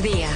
migdia.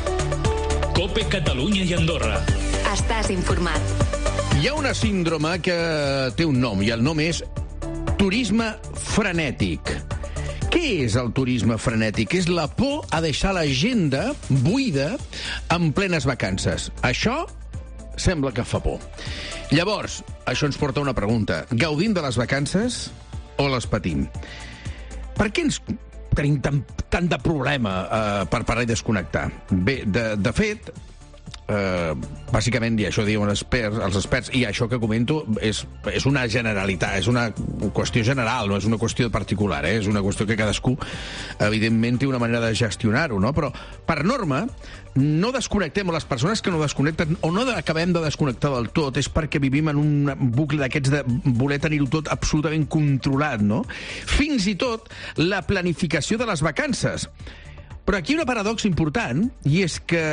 COPE Catalunya i Andorra. Estàs informat. Hi ha una síndrome que té un nom, i el nom és turisme frenètic. Què és el turisme frenètic? És la por a deixar l'agenda buida en plenes vacances. Això sembla que fa por. Llavors, això ens porta a una pregunta. Gaudim de les vacances o les patim? Per què ens tenim tant de problema per parar i desconnectar? Bé, de fet, bàsicament, i això diuen els experts, i això que comento és una generalitat, és una qüestió general, no és una qüestió particular, és una qüestió que cadascú, evidentment, té una manera de gestionar-ho, no? Però, per norma, no desconnectem, o les persones que no desconnecten, o no acabem de desconnectar del tot, és perquè vivim en un bucle d'aquests de voler tenir-ho tot absolutament controlat, no? Fins i tot la planificació de les vacances. Però aquí hi ha una paradoxa important, i és que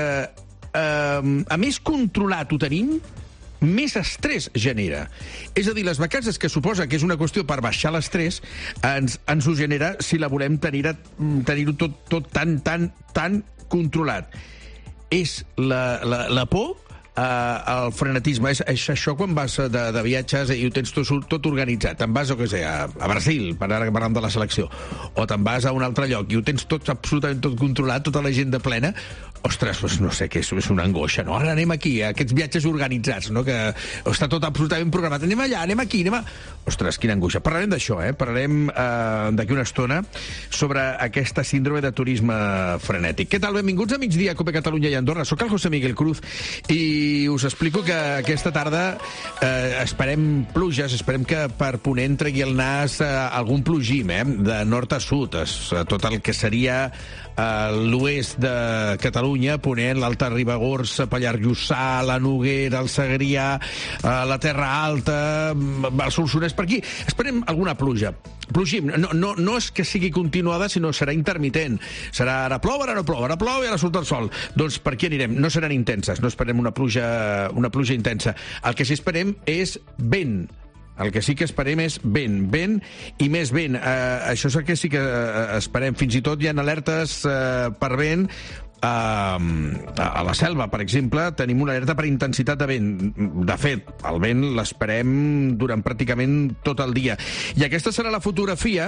a més controlat ho tenim, més estrès genera. És a dir, les vacances, que suposa que és una qüestió per baixar l'estrès, ens ho genera si la volem tenir-ho tot tan controlat. És la por al frenetisme. És això quan vas de viatges i ho tens tot organitzat. Te'n vas, a Brasil, per ara que parlem de la selecció, o te'n vas a un altre lloc i ho tens absolutament tot controlat, tota l'agenda plena. Ostres, doncs no sé, que és una angoixa, no? Ara anem aquí, a aquests viatges organitzats, no? Que està tot absolutament programat. Anem allà, anem aquí, anem a... Ostres, quina angoixa. Parlarem d'això, Parlarem d'aquí una estona sobre aquesta síndrome de turisme frenètic. Què tal? Benvinguts a Migdia, COPE Catalunya i Andorra. Soc el José Miguel Cruz i us explico que aquesta tarda esperem pluges, esperem que per Ponent tregui el nas algun plogim, de nord a sud, tot el que seria l'oest de Catalunya, Ponent, l'Alta Ribagorça, Pallars Jussà, la Noguera, el Segrià, la Terra Alta, el Solsonès, per aquí. Esperem alguna pluja. Plogim. No és que sigui continuada, sinó serà intermitent. Serà ara plou, ara no plou, ara plou i ara surt el sol. Doncs per aquí anirem. No seran intenses, no esperem una pluja intensa. El que sí esperem és vent. El que sí que esperem és vent i més vent. Això és el que sí que esperem. Fins i tot hi ha alertes per vent. A la Selva, per exemple, tenim una alerta per intensitat de vent. De fet, el vent l'esperem durant pràcticament tot el dia. I aquesta serà la fotografia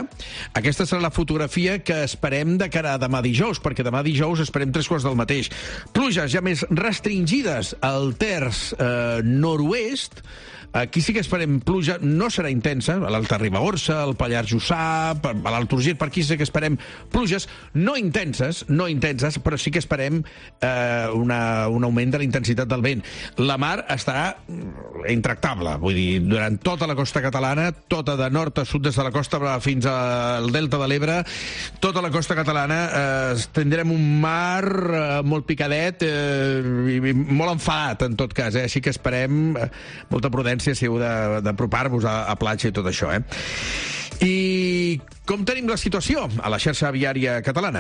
que esperem de cara a demà dijous, perquè demà dijous esperem 3 quarts del mateix. Pluges ja més restringides al terç nord-oest. Aquí sí que esperem pluja, no serà intensa, a l'Alta Ribagorça, al Pallars Jussà, a l'Alt Urgell, per aquí sí que esperem pluges no intenses, però sí que esperem un augment de la intensitat del vent. La mar estarà intractable, vull dir, durant tota la costa catalana, tota de nord a sud, des de la costa fins al Delta de l'Ebre, tota la costa catalana tindrem un mar molt picadet i molt enfadat, en tot cas, així que esperem molta prudència si heu d'apropar-vos a platja i tot això, I com tenim la situació a la xarxa viària catalana?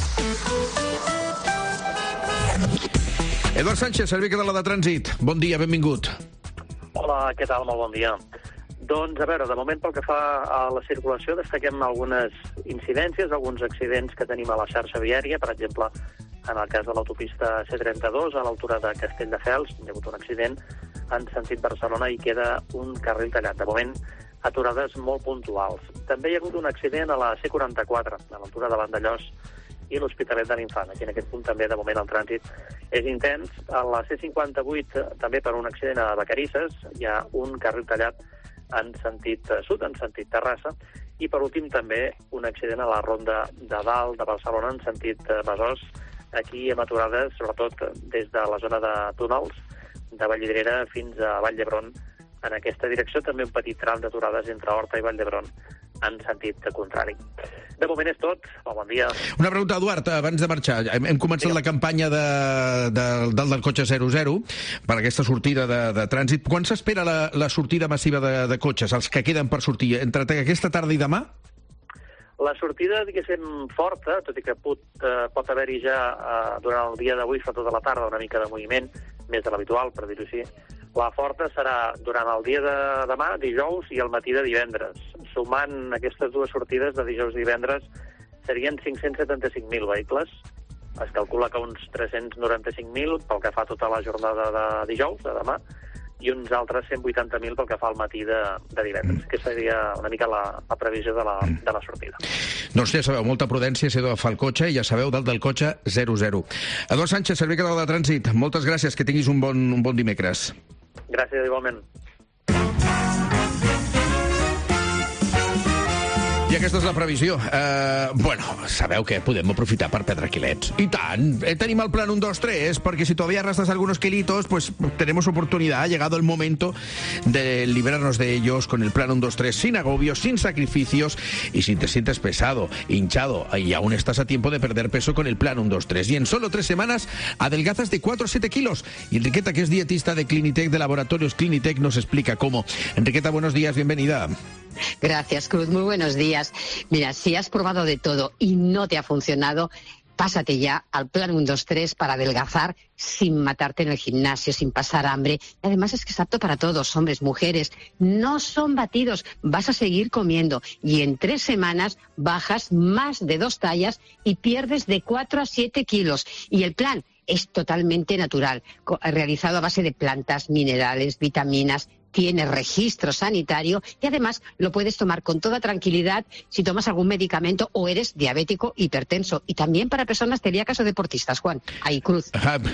Eduard Sánchez, servei català de trànsit. Bon dia, benvingut. Hola, què tal? Molt bon dia. Doncs, a veure, de moment pel que fa a la circulació destaquem algunes incidències, alguns accidents que tenim a la xarxa viària, per exemple, en el cas de l'autopista C32, a l'altura de Castelldefels, hi ha hagut un accident en sentit Barcelona i queda un carril tallat. De moment, aturades molt puntuals. També hi ha hagut un accident a la C44, a l'altura de Vandellòs i l'Hospitalet de l'Infant. Aquí en aquest punt també, de moment, el trànsit és intens. A la C58, també per un accident a Vacarisses, hi ha un carril tallat en sentit sud, en sentit Terrassa, i per últim també un accident a la Ronda de Dalt de Barcelona en sentit Besòs. Aquí hem aturades, sobretot des de la zona de túnels, de Vallvidrera fins a Vall d'Hebron. En aquesta direcció també un petit tram d'aturades entre Horta i Vall d'Hebron en sentit contrari. De moment és tot. Bon dia. Una pregunta, Eduard, abans de marxar. Hem començat la campanya del cotxe 00 per aquesta sortida de trànsit. Quan s'espera la sortida massiva de cotxes, els que queden per sortir? Entre aquesta tarda i demà? La sortida, diguéssim, forta, tot i que pot haver-hi ja durant el dia d'avui, fa tota la tarda, una mica de moviment, més de l'habitual, per dir-ho així. La forta serà durant el dia de demà, dijous, i el matí de divendres. Sumant aquestes dues sortides de dijous i divendres, serien 575.000 vehicles es calcula que uns 395.000 pel que fa a tota la jornada de dijous, de demà, i uns altres 180.000 pel que fa al matí de divendres, que seria una mica la previsió de la sortida. Doncs ja sabeu, molta prudència si heu d'agafar el cotxe, i ja sabeu, dalt del cotxe 00. Eduard Sánchez, servei català de trànsit, moltes gràcies, que tinguis un bon dimecres. Gràcies, igualment. I aquesta és la previsió. Sabeu que podem aprofitar per perdre quilets. I tant. Tenim el plan 1, 2, 3, porque si todavía arrastras algunos kilitos, pues tenemos oportunidad. Ha llegado el momento de liberarnos de ellos con el plan 1, 2, 3, sin agobios, sin sacrificios, y si te sientes pesado, hinchado, y aún estás a tiempo de perder peso con el plan 1, 2, 3. Y en solo 3 semanas adelgazas de 4 a 7 kilos. Y Enriqueta, que es dietista de Clinitec, de Laboratorios Clinitec, nos explica cómo. Enriqueta, buenos días, bienvenida. Gracias, Cruz. Muy buenos días. Mira, si has probado de todo y no te ha funcionado, pásate ya al plan 1, 2, 3 para adelgazar sin matarte en el gimnasio, sin pasar hambre. Y además es que es apto para todos, hombres, mujeres. No son batidos, vas a seguir comiendo. Y en 3 semanas bajas más de 2 tallas y pierdes de 4 a 7 kilos. Y el plan es totalmente natural, realizado a base de plantas, minerales, vitaminas. Tiene registro sanitario y además lo puedes tomar con toda tranquilidad si tomas algún medicamento o eres diabético hipertenso. Y también para personas celíacas o deportistas, Juan. Ahí, Cruz.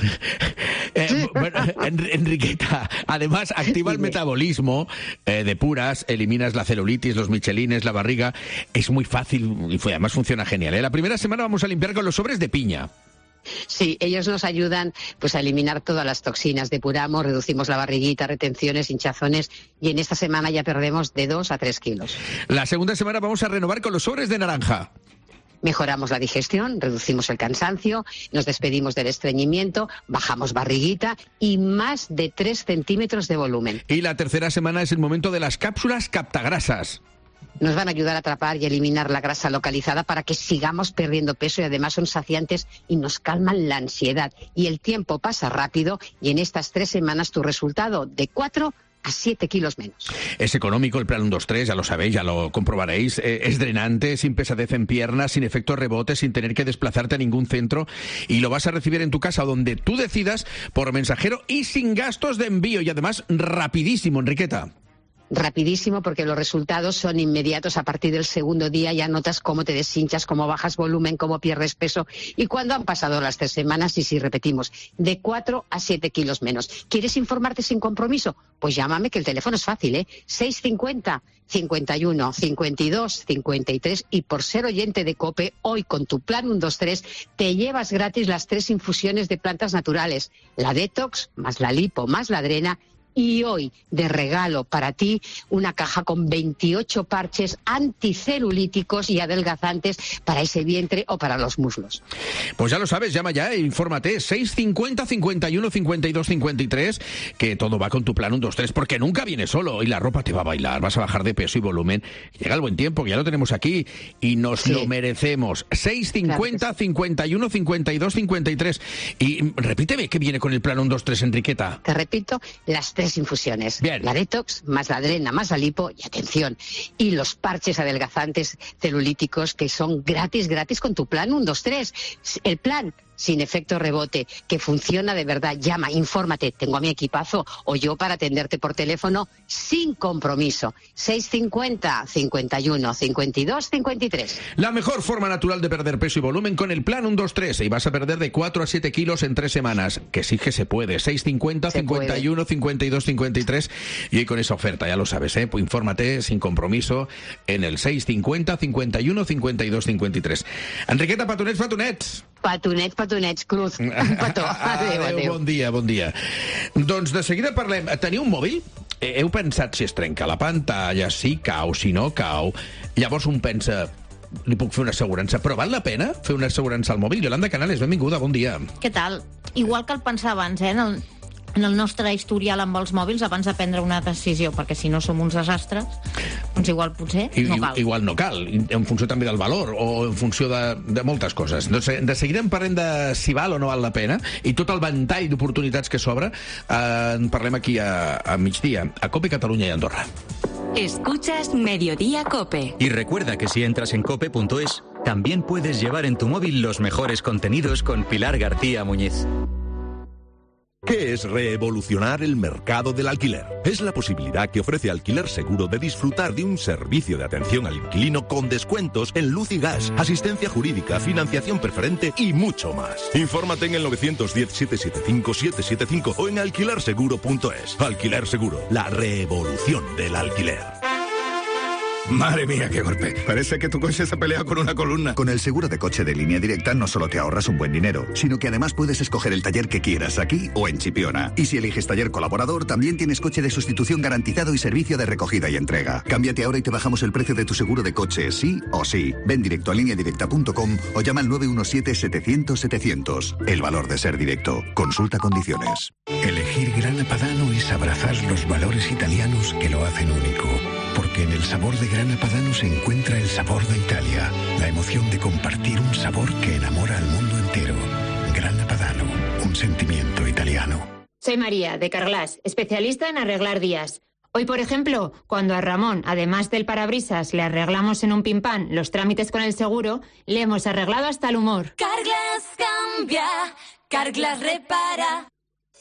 Enriqueta, además activa el metabolismo, depuras, eliminas la celulitis, los michelines, la barriga. Es muy fácil y además funciona genial. La primera semana vamos a limpiar con los sobres de piña. Sí, ellos nos ayudan pues a eliminar todas las toxinas, depuramos, reducimos la barriguita, retenciones, hinchazones, y en esta semana ya perdemos de 2 a 3 kilos. La segunda semana vamos a renovar con los sobres de naranja. Mejoramos la digestión, reducimos el cansancio, nos despedimos del estreñimiento, bajamos barriguita y más de 3 centímetros de volumen. Y la tercera semana es el momento de las cápsulas captagrasas. Nos van a ayudar a atrapar y eliminar la grasa localizada para que sigamos perdiendo peso, y además son saciantes y nos calman la ansiedad. Y el tiempo pasa rápido y en estas 3 semanas tu resultado de 4 a 7 kilos menos. Es económico el plan 1, 2, 3, ya lo sabéis, ya lo comprobaréis. Es drenante, sin pesadez en piernas, sin efecto rebote, sin tener que desplazarte a ningún centro, y lo vas a recibir en tu casa o donde tú decidas por mensajero y sin gastos de envío, y además rapidísimo, Enriqueta. Rapidísimo, porque los resultados son inmediatos. A partir del segundo día ya notas cómo te deshinchas, cómo bajas volumen, cómo pierdes peso. Y cuando han pasado las 3 semanas, y si repetimos, de 4 a 7 kilos menos. ¿Quieres informarte sin compromiso? Pues llámame, que el teléfono es fácil, 650 51 52 53, y por ser oyente de COPE, hoy con tu plan 1, 2, 3 te llevas gratis las 3 infusiones de plantas naturales, la Detox, más la Lipo, más la Drena. Y hoy, de regalo para ti, una caja con 28 parches anticelulíticos y adelgazantes para ese vientre o para los muslos. Pues ya lo sabes, llama ya e infórmate. 650 51 52 53, que todo va con tu plan 1, 2, 3, porque nunca viene solo y la ropa te va a bailar, vas a bajar de peso y volumen. Llega el buen tiempo, que ya lo tenemos aquí y nos lo merecemos. 650 51 52 53. Y repíteme qué viene con el plan 1, 2, 3, Enriqueta. Te repito, las 3 infusiones. Bien. La Detox, más la Drena, más la Lipo, y atención, y los parches adelgazantes celulíticos, que son gratis con tu plan 1, 2, 3. El plan sin efecto rebote, que funciona de verdad. Llama, infórmate, tengo a mi equipazo o yo para atenderte por teléfono sin compromiso. 650 51 52 53. La mejor forma natural de perder peso y volumen con el plan 1, 2, 3, y vas a perder de 4 a 7 kilos en 3 semanas. Que sí que se puede. 650 51 52 53. Y hoy con esa oferta, ya lo sabes, pues infórmate sin compromiso en el 650 51 52 53. Enriqueta, petonets. Petonets, Cruz. Un petó. Adéu. Bon dia. Doncs de seguida parlem. Teniu un mòbil? Heu pensat si es trenca la pantalla, si cau, si no cau. Llavors un pensa, li puc fer una assegurança, però val la pena fer una assegurança al mòbil? Yolanda Canales, benvinguda, bon dia. Què tal? Igual que el pensar abans, en el nostre historial amb els mòbils abans de prendre una decisió, perquè si no som uns desastres, doncs igual potser no cal. Igual no cal, en funció també del valor o en funció de moltes coses. Doncs de seguida en parlem de si val o no val la pena i tot el ventall d'oportunitats que s'obre en parlem aquí a migdia, a COPE Catalunya i Andorra. Escuchas Mediodía COPE. Y recuerda que si entras en cope.es, también puedes llevar en tu móvil los mejores contenidos con Pilar García Muñiz. ¿Qué es revolucionar el mercado del alquiler? Es la posibilidad que ofrece Alquiler Seguro de disfrutar de un servicio de atención al inquilino con descuentos en luz y gas, asistencia jurídica, financiación preferente y mucho más. Infórmate en el 910-775-775 o en alquilerseguro.es. Alquiler Seguro, la revolución del alquiler. Madre mía, qué golpe. Parece que tu coche se ha peleado con una columna. Con el seguro de coche de Línea Directa no solo te ahorras un buen dinero, sino que además puedes escoger el taller que quieras aquí o en Chipiona. Y si eliges taller colaborador, también tienes coche de sustitución garantizado y servicio de recogida y entrega. Cámbiate ahora y te bajamos el precio de tu seguro de coche, sí o sí. Ven directo a lineadirecta.com o llama al 917-700-700. El valor de ser directo. Consulta condiciones. Elegir Grana Padano es abrazar los valores italianos que lo hacen único. Porque en el sabor de Grana Padano se encuentra el sabor de Italia, la emoción de compartir un sabor que enamora al mundo entero. Grana Padano, un sentimiento italiano. Soy María, de Carglass, especialista en arreglar días. Hoy, por ejemplo, cuando a Ramón, además del parabrisas, le arreglamos en un pimpán los trámites con el seguro, le hemos arreglado hasta el humor. Carglass cambia, Carglass repara.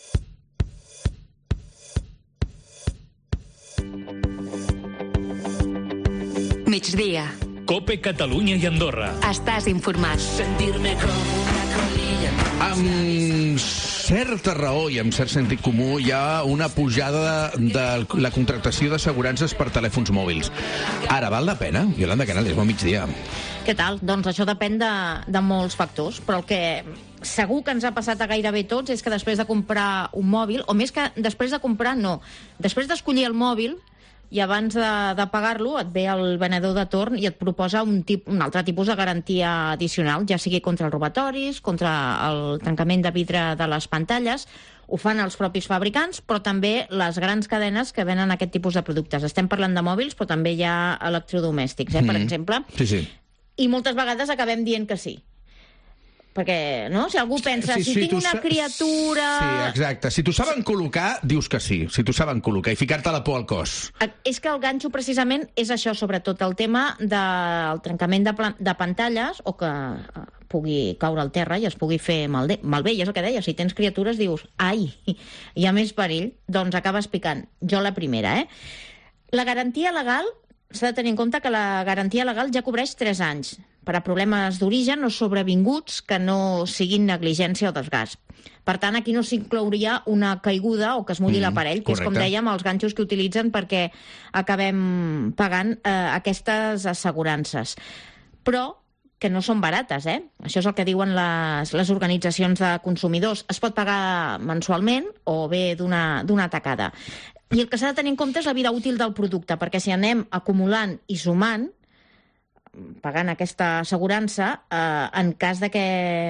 Migdia. COPE Catalunya i Andorra. Estàs informat. Sentir-me com una colilla. Amb certa raó i amb cert sentit comú hi ha una pujada de la contractació d'assegurances per telèfons mòbils. Ara, val la pena? Iolanda Canales, bon migdia. Què tal? Doncs això depèn de molts factors, però el que segur que ens ha passat a gairebé tots és que després de comprar un mòbil, o més que després de comprar, no, després d'escollir el mòbil, i abans de pagar-lo et ve el venedor de torn i et proposa un altre tipus de garantia addicional, ja sigui contra els robatoris, contra el tancament de vidre de les pantalles. Ho fan els propis fabricants, però també les grans cadenes que venen aquest tipus de productes. Estem parlant de mòbils, però també hi ha electrodomèstics, per exemple. Sí, sí. I moltes vegades acabem dient que sí. Perquè, no? Si algú pensa, si tinc una criatura... Sí, exacte. Si t'ho saben col·locar, dius que sí. Si t'ho saben col·locar i ficar-te la por al cos. És que el ganxo, precisament, és això, sobretot el tema del trencament de pantalles o que pugui caure al terra i es pugui fer malbé. I és el que deia, si tens criatures dius, ai, hi ha més perill, doncs acabes picant. Jo la primera, La garantia legal, s'ha de tenir en compte que la garantia legal ja cobreix 3 anys per a problemes d'origen o sobrevinguts que no siguin negligència o desgast. Per tant, aquí no s'inclouria una caiguda o que es mulli l'aparell, que és, com dèiem, els ganxos que utilitzen perquè acabem pagant aquestes assegurances. Però que no són barates, Això és el que diuen les organitzacions de consumidors. Es pot pagar mensualment o bé d'una tacada. I el que s'ha de tenir en compte és la vida útil del producte, perquè si anem acumulant i sumant, pagant aquesta assegurança, en cas de que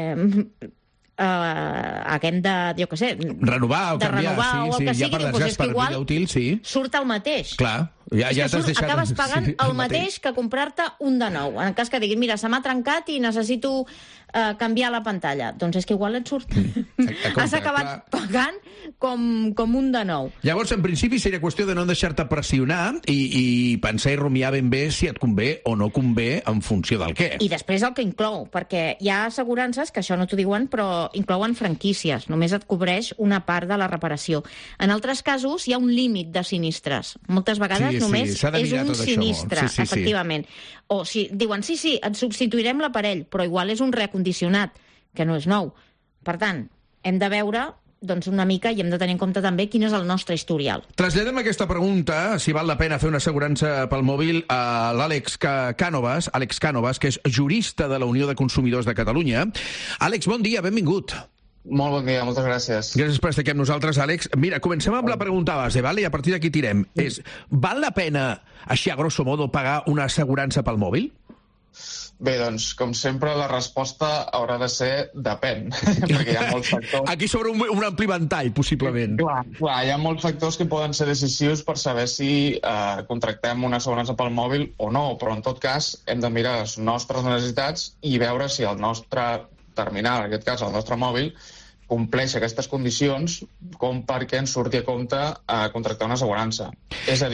haguem de, jo què sé... Renovar o canviar, o el que sigui, doncs és que igual surt el mateix. Clar, ja t'has deixat... Acabes pagant el mateix que comprar-te un de nou. En cas que diguin, mira, se m'ha trencat i necessito canviar la pantalla. Doncs és que igual et surt. Has acabat pagant com un de nou. Llavors, en principi, seria qüestió de no deixar-te pressionar i pensar i rumiar ben bé si et convé o no convé en funció del què. I després el que inclou, perquè hi ha assegurances que això no t'ho diuen, però inclouen franquícies. Només et cobreix una part de la reparació. En altres casos, hi ha un límit de sinistres. Moltes vegades només és un sinistre, efectivament. O si diuen, sí, et substituirem l'aparell, però igual és un reacondicionat, que no és nou. Per tant, hem de veure una mica i hem de tenir en compte també quin és el nostre historial. Traslladem aquesta pregunta, si val la pena fer una assegurança pel mòbil, a l'Àlex Cànovas, que és jurista de la Unió de Consumidors de Catalunya. Àlex, bon dia, benvingut. Molt bon dia, moltes gràcies. Gràcies per estar aquí amb nosaltres, Àlex. Mira, comencem amb la pregunta base, i a partir d'aquí tirem. Val la pena, així a grosso modo, pagar una assegurança pel mòbil? Bé, doncs, com sempre, la resposta haurà de ser depèn, perquè hi ha molts factors... Aquí sobre un ampli ventall, possiblement. Clar, hi ha molts factors que poden ser decisius per saber si contractem una assegurança pel mòbil o no, però en tot cas hem de mirar les nostres necessitats i veure si el nostre terminal, en aquest cas el nostre mòbil, compleix aquestes condicions com perquè ens surti a compte contractar una assegurança. És a dir,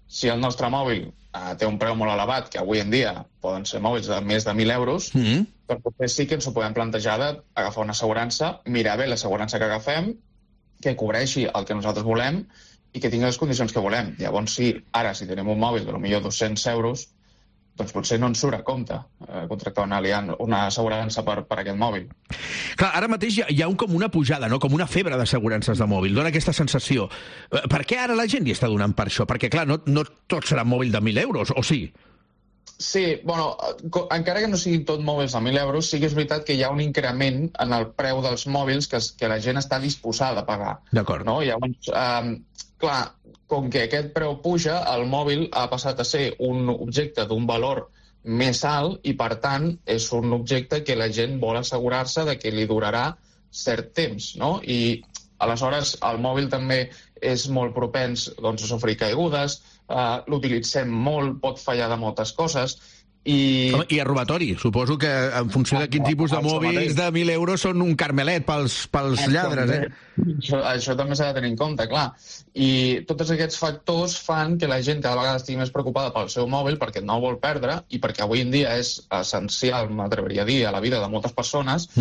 si el nostre mòbil té un preu molt elevat, que avui en dia poden ser mòbils de més de 1.000 euros, però potser sí que ens ho podem plantejar d'agafar una assegurança, mirar bé l'assegurança que agafem, que cobreixi el que nosaltres volem i que tingui les condicions que volem. Llavors, si tenim un mòbil de potser 200 euros, doncs potser no ens surt a compte contractar una assegurança per aquest mòbil. Clar, ara mateix hi ha com una pujada, no? Com una febre d'assegurances de mòbil. Dóna aquesta sensació. Per què ara la gent hi està donant per això? Perquè, clar, no tot serà mòbil de 1.000 euros, o sí? Sí, bueno, encara que no siguin tot mòbils de 1.000 euros, sí que és veritat que hi ha un increment en el preu dels mòbils que la gent està disposada a pagar. D'acord. No? Llavors, clar, com que aquest preu puja, el mòbil ha passat a ser un objecte d'un valor més alt i, per tant, és un objecte que la gent vol assegurar-se de que li durarà cert temps, no? I, aleshores, el mòbil també és molt propens a sofrir caigudes, l'utilitzem molt, pot fallar de moltes coses, i a robatori. Suposo que en funció de quin tipus de mòbils de 1.000 euros són un carmelet pels lladres, eh? Això també s'ha de tenir en compte, clar. I tots aquests factors fan que la gent cada vegada estigui més preocupada pel seu mòbil perquè no el vol perdre i perquè avui en dia és essencial, m'atreviria a dir, a la vida de moltes persones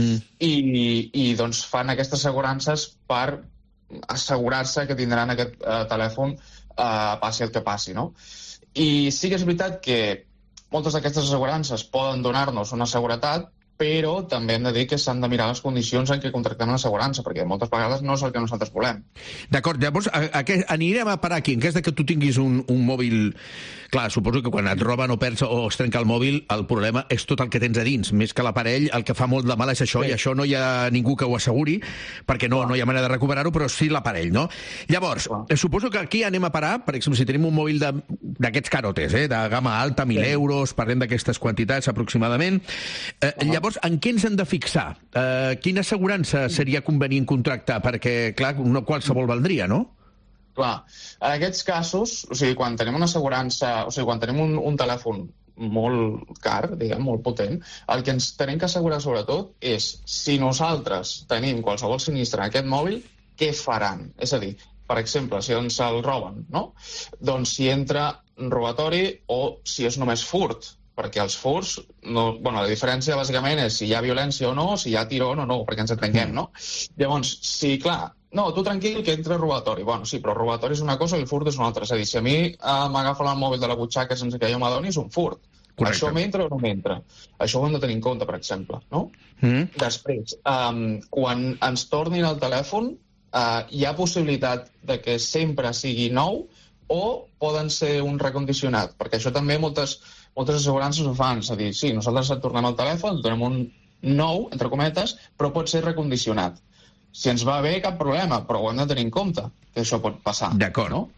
i doncs fan aquestes assegurances per assegurar-se que tindran aquest telèfon passi el que passi, no? I sí que és veritat que moltes d'aquestes assegurances poden donar-nos una seguretat, però també hem de dir que s'han de mirar les condicions en què contractem l'assegurança, perquè moltes vegades no és el que nosaltres volem. D'acord, llavors anirem a parar aquí. En cas que tu tinguis un mòbil... Clar, suposo que quan et roben o perds o es trenca el mòbil, el problema és tot el que tens a dins. Més que l'aparell, el que fa molt de mal és això, i això no hi ha ningú que ho asseguri, perquè no hi ha manera de recuperar-ho, però sí l'aparell, no? Llavors, suposo que aquí anem a parar, per exemple, si tenim un mòbil d'aquests carotes, de gamma alta, 1.000 euros, parlem d'aquestes quantitats aproximadament. Llavors, en què ens hem de fixar? Quina assegurança seria convenient contractar? Perquè, clar, no qualsevol valdria, no? Clar, en aquests casos, o sigui, quan tenim una assegurança, o sigui, quan tenim un telèfon molt car, diguem, molt potent, el que ens tenim que assegurar sobretot és si nosaltres tenim qualsevol sinistre en aquest mòbil, què faran? És a dir, per exemple, si ens el roben, no? Doncs si entra robatori o si és només furt, perquè els furts, la diferència bàsicament és si hi ha violència o no, si hi ha tirón o no, perquè ens entenguem, no? Llavors, sí, clar, no, tu tranquil que entra robatori. Bueno, sí, però robatori és una cosa i el furt és una altra. És a dir, si a mi m'agafen el mòbil de la butxaca sense que jo m'adoni, és un furt. Correcte. Això m'entra o no m'entra? Això ho hem de tenir en compte, per exemple, no? Després, quan ens tornin el telèfon, hi ha possibilitat de que sempre sigui nou o poden ser un recondicionat, perquè això també moltes assegurances ho fan. És a dir, sí, nosaltres et tornem el telèfon, et donem un nou, entre cometes, però pot ser recondicionat. Si ens va bé, cap problema, però ho hem de tenir en compte, que això pot passar. D'acord. No?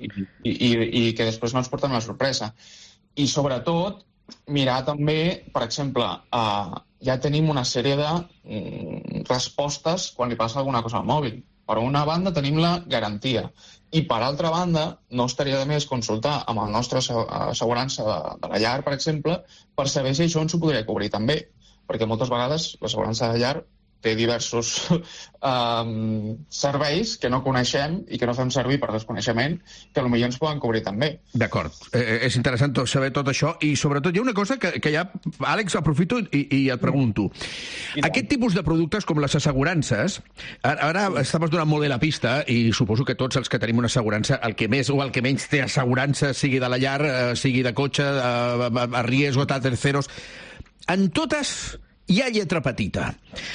I que després no ens portem la sorpresa. I, sobretot, mirar també, per exemple, ja tenim una sèrie de respostes quan li passa alguna cosa al mòbil. Per una banda, tenim la garantia. I, per altra banda, no estaria de més consultar amb el nostre assegurança de la llar, per exemple, per saber si això ens ho podria cobrir també. Perquè moltes vegades l'assegurança de llar té diversos serveis que no coneixem i que no fem servir per desconeixement, que potser ens poden cobrir també. D'acord. És interessant saber tot això i sobretot hi ha una cosa que ja, Àlex, aprofito i et pregunto. Aquest tipus de productes com les assegurances, ara estaves donant molt bé la pista i suposo que tots els que tenim una assegurança, el que més o el que menys té assegurança, sigui de la llar, sigui de cotxe, a riesgo, terceros, en totes hi ha lletra petita.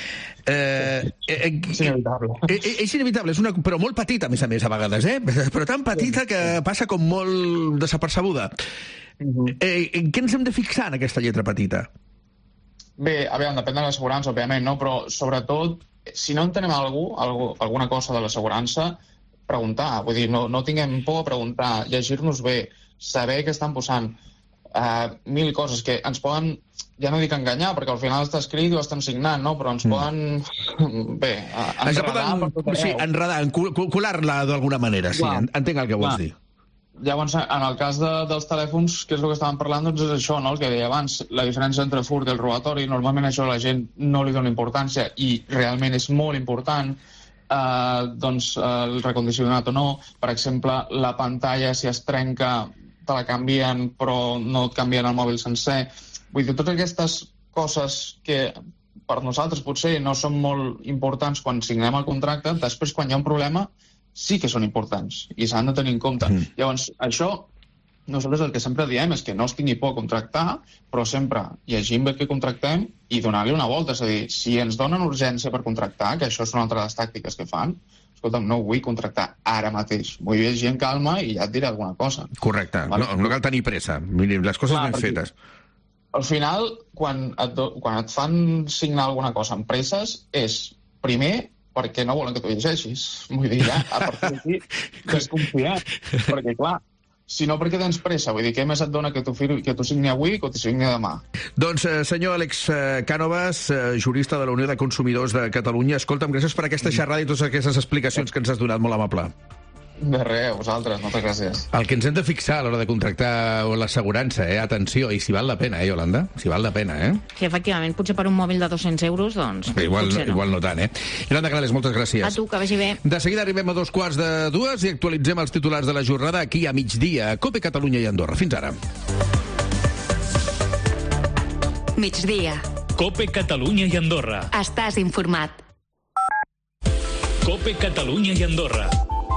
És inevitable. És inevitable, però molt petita, a més, a vegades, però tan petita que passa com molt desapercebuda. Què ens hem de fixar en aquesta lletra petita? Bé, a veure, depèn de l'assegurança, òbviament, no? Però sobretot, si no entenem alguna cosa de l'assegurança, preguntar. Vull dir, no tinguem por a preguntar, llegir-nos bé, saber què estan posant. 1.000 coses que ens poden, ja no dic enganyar, perquè al final està escrit i ho estan signant, no? Però ens poden, bé, enredar, colar-la d'alguna manera, sí, entenc el que vols dir. Llavors, en el cas dels telèfons, que és el que estàvem parlant, doncs és això, no? El que deia abans, la diferència entre furt i el robatori, normalment això la gent no li dona importància i realment és molt important, doncs el recondicionat o no. Per exemple, la pantalla, si es trenca, te la canvien però no et canvien el mòbil sencer. Vull dir, totes aquestes coses que per nosaltres potser no són molt importants quan signem el contracte, després quan hi ha un problema sí que són importants i s'han de tenir en compte. Llavors, això nosaltres el que sempre diem és que no es tingui por a contractar, però sempre llegim bé que contractem i donar-li una volta. És a dir, si ens donen urgència per contractar, que això és una altra de les tàctiques que fan, escolta'm, no vull contractar ara mateix. Vull llegir en calma i ja et diré alguna cosa. Correcte. Vale? No cal tenir pressa. Les coses ben fetes. Al final, quan et fan signar alguna cosa a empreses, és, primer, perquè no volen que tu llegeixis. Vull dir, ja, a partir d'aquí, desconfiar. Perquè, clar, si no, perquè tens pressa. Vull dir, què més et dona que tu signi avui que t'hi signi demà? Doncs, senyor Àlex Cànovas, jurista de la Unió de Consumidors de Catalunya, escolta'm, gràcies per aquesta xerrada i totes aquestes explicacions que ens has donat, molt amable. De res, a vosaltres, moltes gràcies. El que ens hem de fixar a l'hora de contractar l'assegurança, atenció, i si val la pena, Yolanda? Si val la pena, Sí, efectivament, potser per un mòbil de 200 euros, doncs igual no tant, Yolanda Canales, moltes gràcies. A tu, que vagi bé. De seguida arribem a 2:45 i actualitzem els titulars de la jornada aquí a migdia, a COPE Catalunya i Andorra. Fins ara. Migdia. COPE Catalunya i Andorra. Estàs informat. COPE Catalunya i Andorra.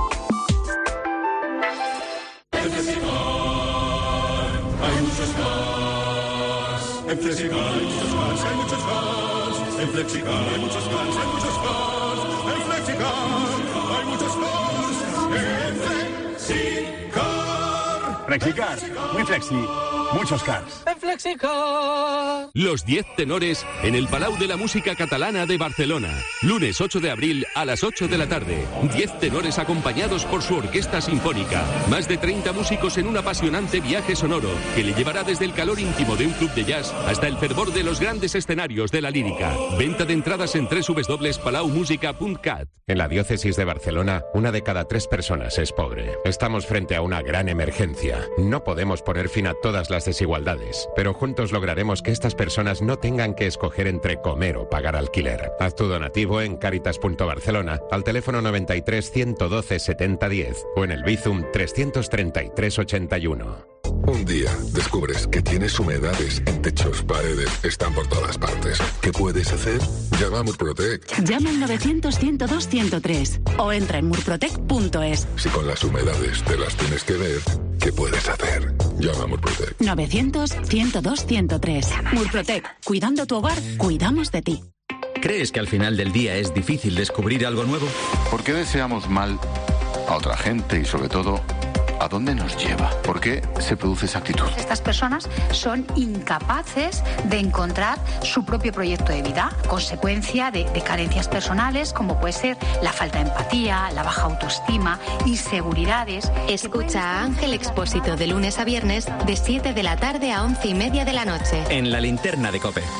Hay muchos fans. En Flexicar hay muchos fans, hay muchos fans. En Flexicar hay muchos fans, hay muchos fans. En Flexicar hay muchos fans. En Flexicar. Flexicar, muy flexi, muchos cars. En Flexicar. Los 10 tenores en el Palau de la Música Catalana de Barcelona. Lunes 8 de abril a las 8 de la tarde. 10 tenores acompañados por su orquesta sinfónica. Más de 30 músicos en un apasionante viaje sonoro que le llevará desde el calor íntimo de un club de jazz hasta el fervor de los grandes escenarios de la lírica. Venta de entradas en www.palaumusica.cat. En la diócesis de Barcelona, 1 de cada 3 personas es pobre. Estamos frente a una gran emergencia. No podemos poner fin a todas las desigualdades, pero juntos lograremos que estas personas no tengan que escoger entre comer o pagar alquiler. Haz tu donativo en caritas.barcelona al teléfono 93 112 7010 o en el Bizum 333 81. Un día descubres que tienes humedades en techos, paredes, están por todas partes. ¿Qué puedes hacer? Llama a Murprotec. Llama al 900-102-103 o entra en murprotec.es. Si con las humedades te las tienes que ver, ¿qué puedes hacer? Llama a Murprotec. 900-102-103. Murprotec. Cuidando tu hogar, cuidamos de ti. ¿Crees que al final del día es difícil descubrir algo nuevo? ¿Por qué deseamos mal a otra gente y sobre todo a dónde nos lleva? ¿Por qué se produce esa actitud? Estas personas son incapaces de encontrar su propio proyecto de vida, consecuencia de carencias personales como puede ser la falta de empatía, la baja autoestima, inseguridades. Escucha a Ángel Expósito de lunes a viernes de 7 de la tarde a 11:30 de la noche. En la linterna de COPE.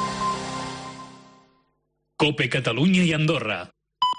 COPE Catalunya i Andorra.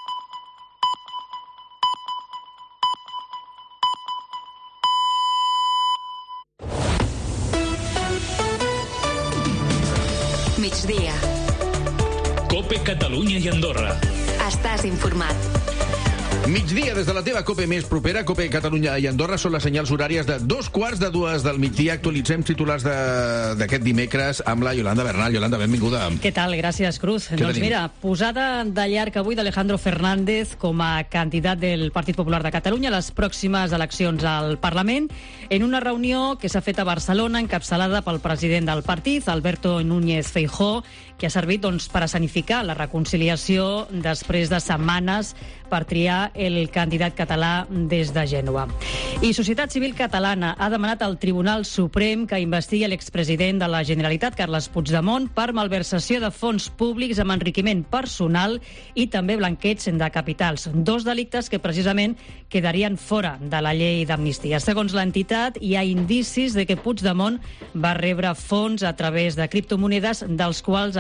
Migdia. COPE Catalunya i Andorra. Estàs informat. Migdia des de la teva COPE més propera, COPE Catalunya i Andorra, són les senyals horàries de 2:45 del migdia. Actualitzem titulars d'aquest dimecres amb la Yolanda Bernal. Yolanda, benvinguda. Què tal? Gràcies, Cruz. Doncs tenim? mira, posada de llarg avui d'Alejandro Fernández com a candidat del Partit Popular de Catalunya a les pròximes eleccions al Parlament, en una reunió que s'ha fet a Barcelona, encapçalada pel president del partit, Alberto Núñez Feijóo, que ha servit per escenificar la reconciliació després de setmanes per triar el candidat català des de Gènova. I Societat Civil Catalana ha demanat al Tribunal Suprem que investigui l'expresident de la Generalitat, Carles Puigdemont, per malversació de fons públics amb enriquiment personal i també blanqueig de capitals. 2 delictes que precisament quedarien fora de la llei d'amnistia. Segons l'entitat, hi ha indicis de que Puigdemont va rebre fons a través de criptomonedes dels quals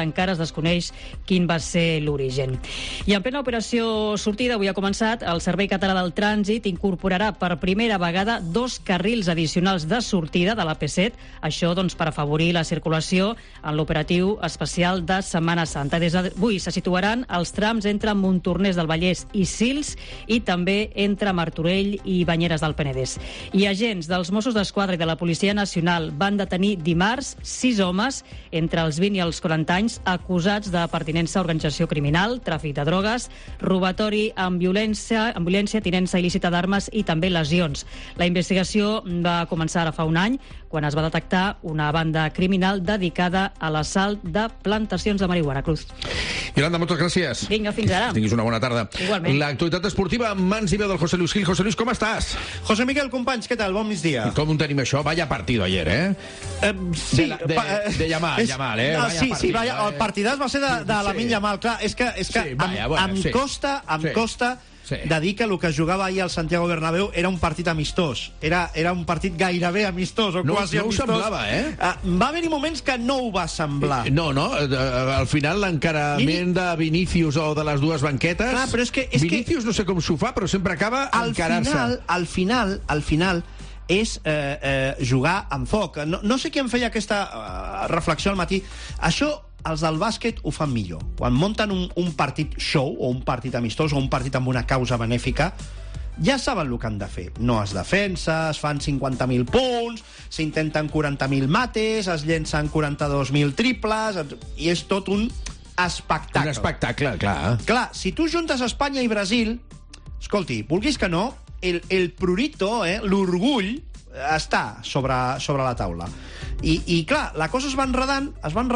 encara es desconeix quin va ser l'origen. I en plena operació sortida, avui ha començat, el Servei Català del Trànsit incorporarà per primera vegada 2 carrils addicionals de sortida de l'AP7, això doncs, per afavorir la circulació en l'operatiu especial de Setmana Santa. Des d'avui se situaran els trams entre Montornès del Vallès i Sils i també entre Martorell i Banyeres del Penedès. I agents dels Mossos d'Esquadra i de la Policia Nacional van detenir dimarts 6 homes entre els 20 i els 40 anys acusats de pertinença a organització criminal, tràfic de drogues, robatori amb violència, tinença il·lícita d'armes i també lesions. La investigació va començar ara fa un any, quan es va detectar una banda criminal dedicada a l'assalt de plantacions de marihuana. Cruz. Yolanda, moltes gràcies. Vinga, fins ara. Tinguis una bona tarda. Igualment. L'actualitat esportiva en mans i veu del José Luis Gil. José Luis, com estàs? José Miguel, companys, què tal? Bon migdia. I com ho tenim això? Vaya partido ayer, Sí. De Yamal, Sí, vaya, el partidàs va ser de Lamine Yamal. Clar, és que em costa de dir que el que jugava ahir al Santiago Bernabéu era un partit amistós. Era un partit gairebé amistós, o quasi amistós. No ho semblava, Va haver-hi moments que no ho va semblar. No, al final l'encarament de Vinícius o de les dues banquetes... Clar, però és que Vinícius no sé com s'ho fa, però sempre acaba encarar-se. Al final és jugar amb foc. No sé qui em feia aquesta reflexió al matí. Això els del bàsquet ho fan millor. Quan munten un partit show, o un partit amistós, o un partit amb una causa benèfica, ja saben el que han de fer. No es defensa, es fan 50.000 punts, s'intenten 40.000 mates, es llencen 42.000 triples, i és tot un espectacle. Un espectacle, clar. Clar, si tu juntes Espanya i Brasil, escolti, vulguis que no, el prurito, l'orgull, està sobre la taula. I clar, la cosa es va enredant,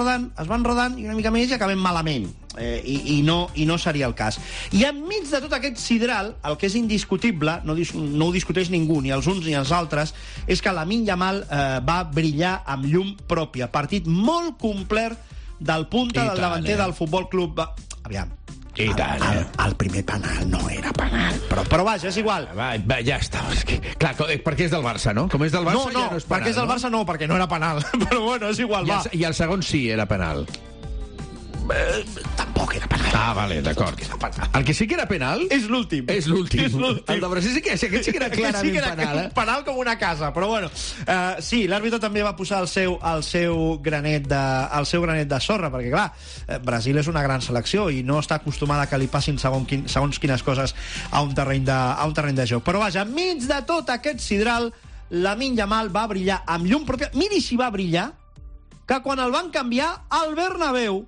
i una mica més i acabem malament. I no seria el cas. I enmig de tot aquest sidral, el que és indiscutible, no ho discuteix ningú, ni els uns ni els altres, és que Lamine Yamal va brillar amb llum pròpia. Partit molt complet del punta del davanter del Futbol Club... Aviam, el primer penal no era penal, però vaja, és igual. Ja està. Clar, perquè és del Barça, no? Com és del Barça ja no és penal. Perquè és del Barça no, perquè no era penal. Però bueno, és igual, va. I el segon sí era penal. Tampoc era penal. Vale, d'acord. El que sí que era penal... És l'últim. El de Brasil sí que era clarament penal. Penal com una casa, però bueno. Sí, l'àrbitre també va posar el seu granet de sorra, perquè clar, Brasil és una gran selecció i no està acostumada que li passin segons quines coses a un terreny de joc. Però vaja, enmig de tot aquest sidral, Lamine Yamal va brillar amb llum pròpia. Miri si va brillar, que quan el van canviar, el Bernabéu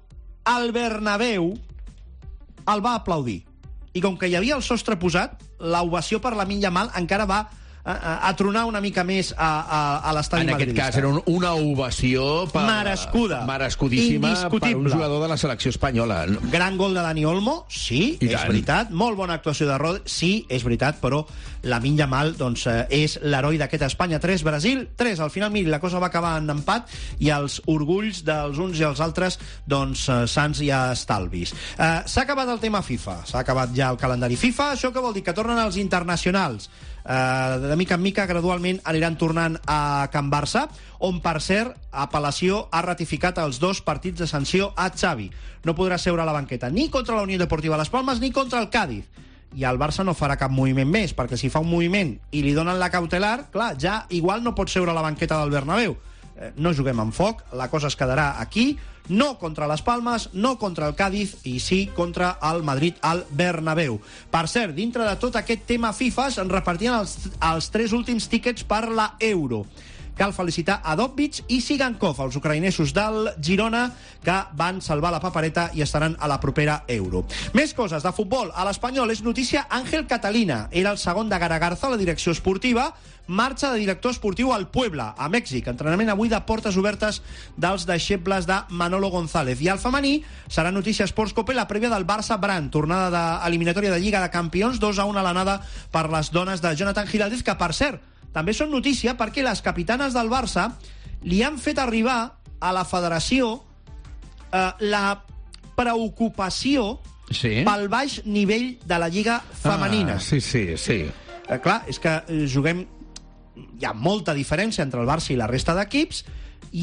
el va aplaudir. I com que hi havia el sostre posat, l'ovació per Lamine Yamal encara va a tronar una mica més a l'estadi madridista. En aquest cas era una ovació merescudíssima per un jugador de la selecció espanyola. Gran gol de Dani Olmo, sí, és veritat. Molt bona actuació de Rodri, sí, és veritat, però Lamine Yamal doncs, és l'heroi d'aquest Espanya 3, Brasil 3. Al final, miri, la cosa va acabar en empat i els orgulls dels uns i els altres doncs, sants i estalvis. S'ha acabat el tema FIFA, s'ha acabat ja el calendari FIFA. Això què vol dir? Que tornen els internacionals. De mica en mica, gradualment, aniran tornant a Can Barça, on, per cert, Apel·lació ha ratificat els 2 partits de sanció a Xavi. No podrà seure a la banqueta ni contra la Unió Deportiva Las Palmas ni contra el Cádiz. I el Barça no farà cap moviment més, perquè si fa un moviment i li donen la cautelar, clar, ja igual no pot seure a la banqueta del Bernabéu. No juguem amb foc, la cosa es quedarà aquí, no contra les Palmes, no contra el Cádiz i sí contra el Madrid al Bernabéu. Per cert, dintre de tot aquest tema FIFA es repartien els 3 últims tíquets per la Euro. Cal felicitar a Dovbyk i Sigankov, els ucraïnesos del Girona, que van salvar la papereta i estaran a la propera Euro. Més coses de futbol. A l'Espanyol és notícia Ángel Catalina. Era el segon de Garagarza a la direcció esportiva. Marxa de director esportiu al Puebla, a Mèxic. Entrenament avui de portes obertes dels deixebles de Manolo González. I al femení serà notícia Esports Cope la prèvia del Barça-Brand, tornada d'eliminatòria de Lliga de Campions, 2-1 a l'anada per les dones de Jonathan Giraldez, que, per cert, també són notícia perquè les capitanes del Barça li han fet arribar a la federació la preocupació pel baix nivell de la Lliga femenina. Sí. Clar, és que juguem... Hi ha molta diferència entre el Barça i la resta d'equips i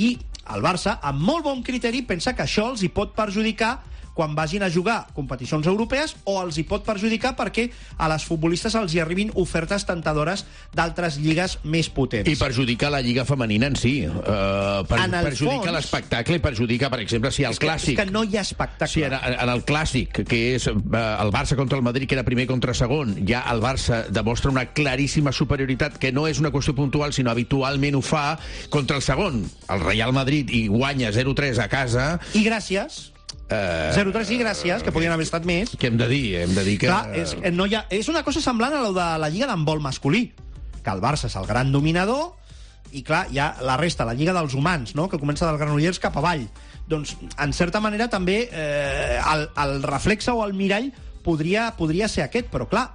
el Barça, amb molt bon criteri, pensa que això els hi pot perjudicar quan vagin a jugar competicions europees o els hi pot perjudicar perquè a les futbolistes els hi arribin ofertes tentadores d'altres lligues més potents. I perjudica la lliga femenina en si. Perjudica l'espectacle i perjudica, per exemple, si el clàssic... És que no hi ha espectacle. Si en el clàssic, que és el Barça contra el Madrid, que era primer contra segon, ja el Barça demostra una claríssima superioritat, que no és una qüestió puntual, sinó habitualment ho fa contra el segon, el Real Madrid, i guanya 0-3 a casa... I gràcies... 0-3 i gràcies, que podien haver estat més. Què hem de dir? Hem de dir que... Clar, és una cosa semblant a la de la Lliga d'handbol masculí, que el Barça és el gran dominador i, clar, hi ha la resta, la Lliga dels humans, no?, que comença del Granollers cap avall. Doncs, en certa manera, també el reflexe o el mirall podria ser aquest, però, clar,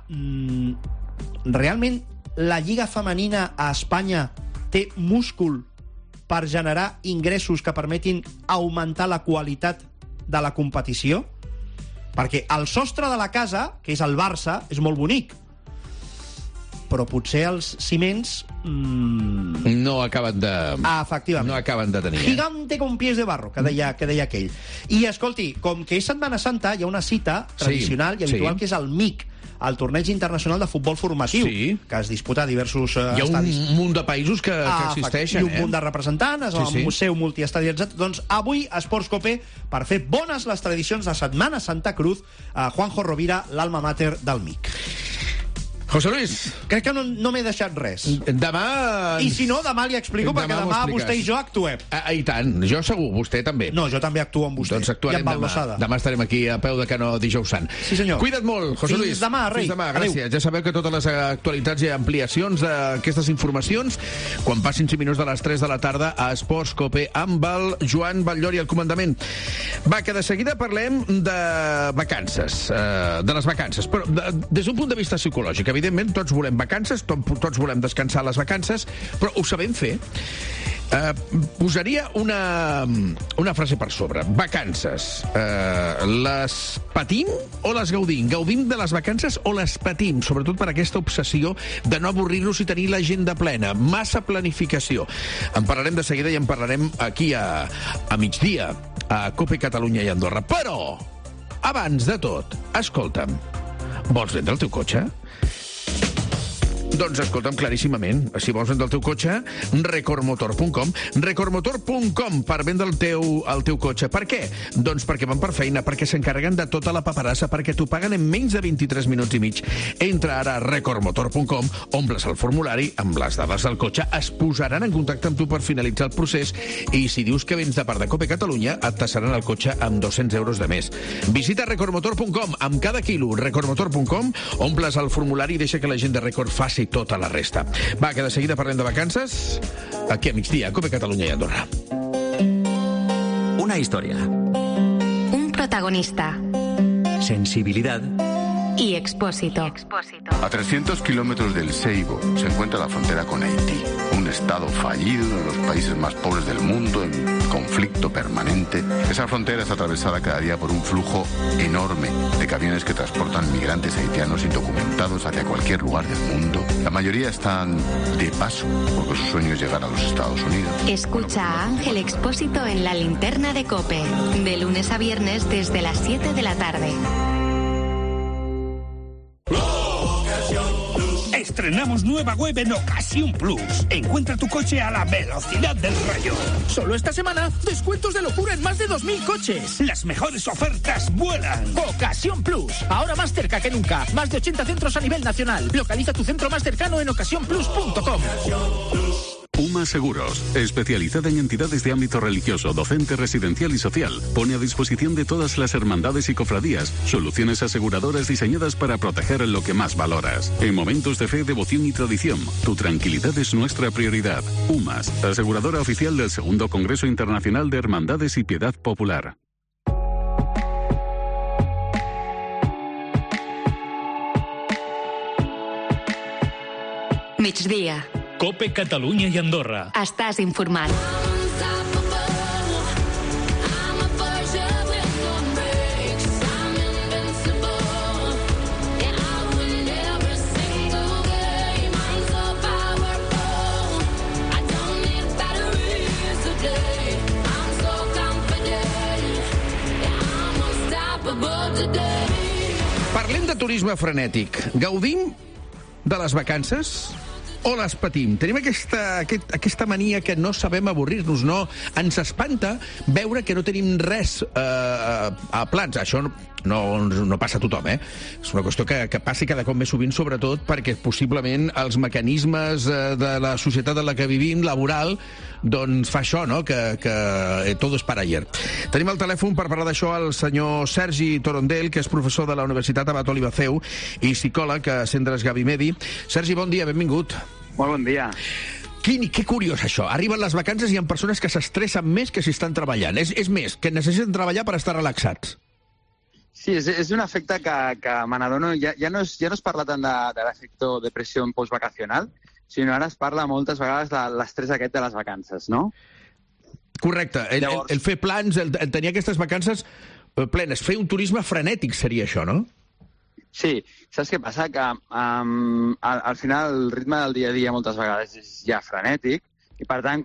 realment la Lliga femenina a Espanya té múscul per generar ingressos que permetin augmentar la qualitat de la competició? Perquè el sostre de la casa, que és el Barça, és molt bonic, però potser els ciments... no acaben de... efectivament. No acaben de tenir. Gigante con pies de barro, que deia aquell. I, escolti, com que és Setmana Santa, hi ha una cita tradicional i habitual, que és el MIC, el torneig internacional de futbol formatiu, que es disputa a diversos estadis. Hi ha un munt de països que existeixen. I un munt de representants, amb un museu multiestadialitzat. Doncs avui, Esports Cope, per fer bones les tradicions de Setmana Santa Cruz, Juanjo Rovira, l'alma mater del MIC. José Luis. Crec que no m'he deixat res. Demà... I si no, demà li explico, perquè demà vostè i jo actuem. I tant, jo segur, vostè també. No, jo també actuo amb vostè. Doncs actuarem demà. Demà estarem aquí a peu de canó dijous sant. Sí, senyor. Cuida't molt, José Luis. Fins demà, rei. Fins demà, gràcies. Ja sabeu que totes les actualitats i ampliacions d'aquestes informacions, quan passin 5 minuts de les 3 de la tarda a Esports Cope amb el Joan Batllori al comandament. Va, que de seguida parlem de vacances, de les vacances, però des d'un punt de vista psicològic. Evidentment, tots volem vacances, tots volem descansar les vacances, però ho sabem fer? Posaria una frase per sobre. Vacances. Les patim o les gaudim? Gaudim de les vacances o les patim? Sobretot per aquesta obsessió de no avorrir-nos i tenir l'agenda plena. Massa planificació. En parlarem de seguida i en parlarem aquí a migdia, a Cope Catalunya i Andorra. Però, abans de tot, escolta'm, vols vendre el teu cotxe? Doncs escolta'm claríssimament, si vols vendre el teu cotxe, recordmotor.com. Recordmotor.com per vendre el teu cotxe. Per què? Doncs perquè van per feina, perquè s'encarreguen de tota la paperassa, perquè t'ho paguen en menys de 23 minuts i mig. Entra ara a recordmotor.com, omples el formulari amb les dades del cotxe, es posaran en contacte amb tu per finalitzar el procés i si dius que vens de part de Cope Catalunya, et tassaran el cotxe amb 200 euros de més. Visita recordmotor.com, amb cada quilo, recordmotor.com, omples el formulari i deixa que la gent de Record faci tota la resta. Va, que de seguida parlem de vacances aquí a migdia, a Cope Catalunya i Andorra. Una historia. Un protagonista. Sensibilidad. Y Expósito. A 300 kilómetros del Seibo se encuentra la frontera con Haití, un estado fallido, uno de los países más pobres del mundo, en conflicto permanente. Esa frontera es atravesada cada día por un flujo enorme de camiones que transportan migrantes haitianos indocumentados hacia cualquier lugar del mundo. La mayoría están de paso, porque su sueño es llegar a los Estados Unidos. Escucha a Ángel Expósito en La Linterna de COPE, de lunes a viernes desde las 7 de la tarde. Estrenamos nueva web en Ocasión Plus. Encuentra tu coche a la velocidad del rayo. Solo esta semana, descuentos de locura en más de 2.000 coches. Las mejores ofertas vuelan. Ocasión Plus, ahora más cerca que nunca. Más de 80 centros a nivel nacional. Localiza tu centro más cercano en ocasiónplus.com. UMAS Seguros, especializada en entidades de ámbito religioso, docente, residencial y social, pone a disposición de todas las hermandades y cofradías soluciones aseguradoras diseñadas para proteger lo que más valoras. En momentos de fe, devoción y tradición, tu tranquilidad es nuestra prioridad. UMAS, aseguradora oficial del Segundo Congreso Internacional de Hermandades y Piedad Popular. Migdia. Cope Catalunya i Andorra. Estàs informat. Parlem de turisme frenètic. Gaudim de les vacances o les patim? Tenim aquesta mania que no sabem avorrir-nos, no? Ens espanta veure que no tenim res a plans. Això no passa a tothom, eh? És una qüestió que passi cada cop més sovint, sobretot perquè possiblement els mecanismes de la societat en la que vivim, laboral, doncs fa això, no? Que todo es para ayer. Tenim al telèfon per parlar d'això el senyor Sergi Torondel, que és professor de la Universitat Abat Olivaceu i psicòleg a Centres Gavi Medi. Sergi, bon dia, benvingut. Molt bon dia. Que curiós, això. Arriben les vacances i hi ha persones que s'estressen més que si estan treballant. És més, que necessiten treballar per estar relaxats. Sí, és un efecte que me n'adono. Ja no es parla tant de l'efecte depressió postvacacional, sinó ara es parla moltes vegades de l'estrès aquest de les vacances, no? Correcte. El fer plans, el tenir aquestes vacances plenes. Fer un turisme frenètic seria això, no? Sí. Saps què passa? Que al final el ritme del dia a dia moltes vegades és ja frenètic i, per tant,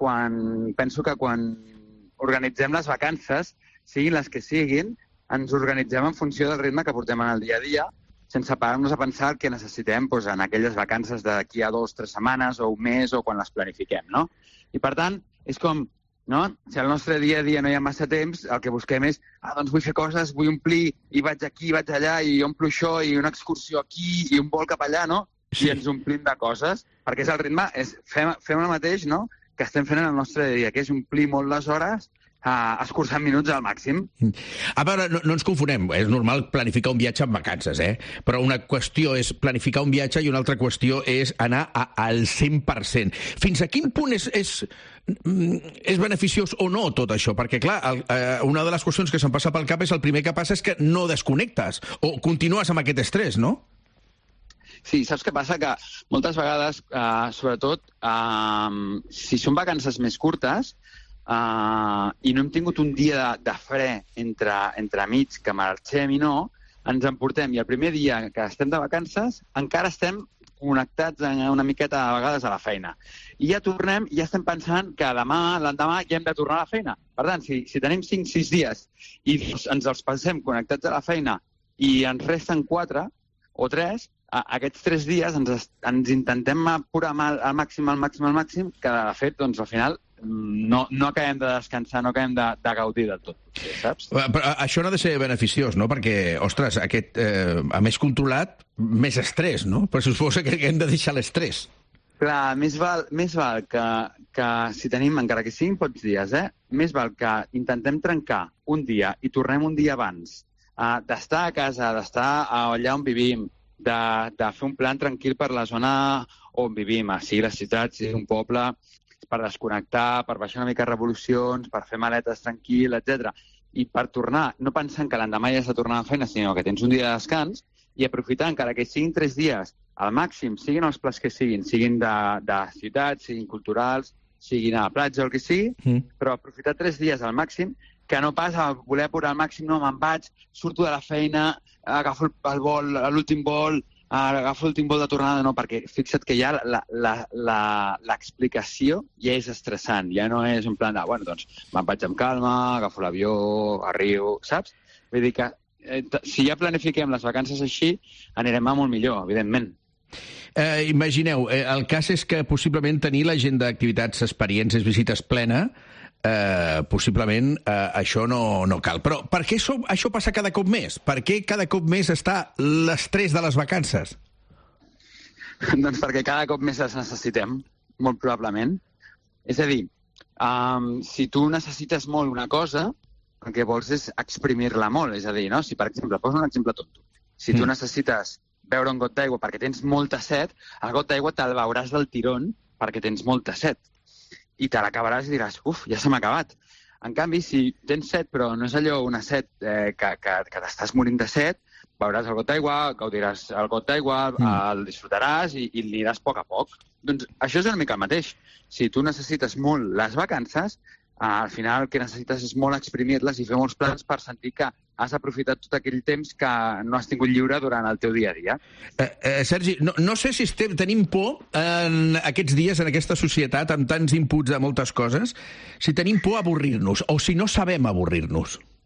penso que quan organitzem les vacances, siguin les que siguin, ens organitzem en funció del ritme que portem en el dia a dia, sense parar-nos a pensar el que necessitem en aquelles vacances d'aquí a 2 o 3 setmanes o un mes o quan les planifiquem, no? I, per tant, és com, no? Si al nostre dia a dia no hi ha massa temps, el que busquem és, doncs vull fer coses, vull omplir, i vaig aquí, vaig allà, i omplo això, i una excursió aquí, i un vol cap allà, no? I ens omplim de coses, perquè és el ritme, fem el mateix, no?, que estem fent en el nostre dia, que és omplir molt les hores, escurçant minuts al màxim. A veure, no ens confonem. És normal planificar un viatge en vacances, però una qüestió és planificar un viatge i una altra qüestió és anar al 100%. Fins a quin punt és beneficiós o no tot això? Perquè, clar, una de les qüestions que se'm passa pel cap és el primer que passa és que no desconnectes o continues amb aquest estrès, no? Sí, saps què passa? Que moltes vegades, sobretot, si són vacances més curtes, i no hem tingut un dia de fre entre mig que marxem i no, ens emportem. I el primer dia que estem de vacances encara estem connectats una miqueta a vegades a la feina. I ja tornem i ja estem pensant que l'endemà ja hem de tornar a la feina. Per tant, si tenim 5-6 dies i ens els passem connectats a la feina i ens resten 4 o 3, aquests 3 dies ens intentem apurar al màxim, que de fet, doncs, al final, no acabem de descansar, no acabem de gaudir de tot, saps? Però això no ha de ser beneficiós, no? Perquè, ostres, a més controlat, més estrès, no? Però suposa que hem de deixar l'estrès. Clar, més val que si tenim, encara que siguin pocs dies, més val que intentem trencar un dia i tornem un dia abans, d'estar a casa, d'estar allà on vivim, de fer un plan tranquil per la zona on vivim, sigui la ciutat, sigui un poble, per desconnectar, per baixar una mica revolucions, per fer maletes tranquil, etc. I per tornar, no pensant que l'endemà ja has de tornar a la feina, sinó que tens un dia de descans, i aprofitar, encara que siguin 3 dies, al màxim, siguin els plans que siguin de ciutat, siguin culturals, siguin a la platja o el que sigui, però aprofitar 3 dies al màxim, que no pas a voler apurar al màxim, no, me'n vaig, surto de la feina, agafo el vol, l'últim vol, agafo l'últim vol de tornada, no, perquè fixa't que ja l'explicació ja és estressant, ja no és un plan de, bueno, doncs me'n vaig amb calma, agafo l'avió, arribo, saps? Vull dir que si ja planifiquem les vacances així, anirem a molt millor, evidentment. Imagineu, el cas és que possiblement tenir l'agenda d'activitats, experiències, visites plena, possiblement això no cal. Però per què això passa cada cop més? Per què cada cop més està l'estrès de les vacances? Doncs perquè cada cop més les necessitem, molt probablement. És a dir, si tu necessites molt una cosa, el que vols és exprimir-la molt. És a dir, no? Si, per exemple, poso un exemple tonto. Si tu necessites beure un got d'aigua perquè tens molta set, el got d'aigua te'l beuràs del tirón perquè tens molta set. I te l'acabaràs i diràs, ja se m'ha acabat. En canvi, si tens set, però no és allò una set que t'estàs morint de set, beuràs el got d'aigua, gaudiràs el got d'aigua, el disfrutaràs i aniràs a poc. Doncs això és una mica el mateix. Si tu necessites molt les vacances, al final el que necessites és molt exprimir-les i fer molts plans per sentir que has aprofitat tot aquell temps que no has tingut lliure durant el teu dia a dia. Sergi, no sé si tenim por en aquests dies, en aquesta societat, amb tants inputs de moltes coses, si tenim por a avorrir-nos, o si no sabem avorrir-nos.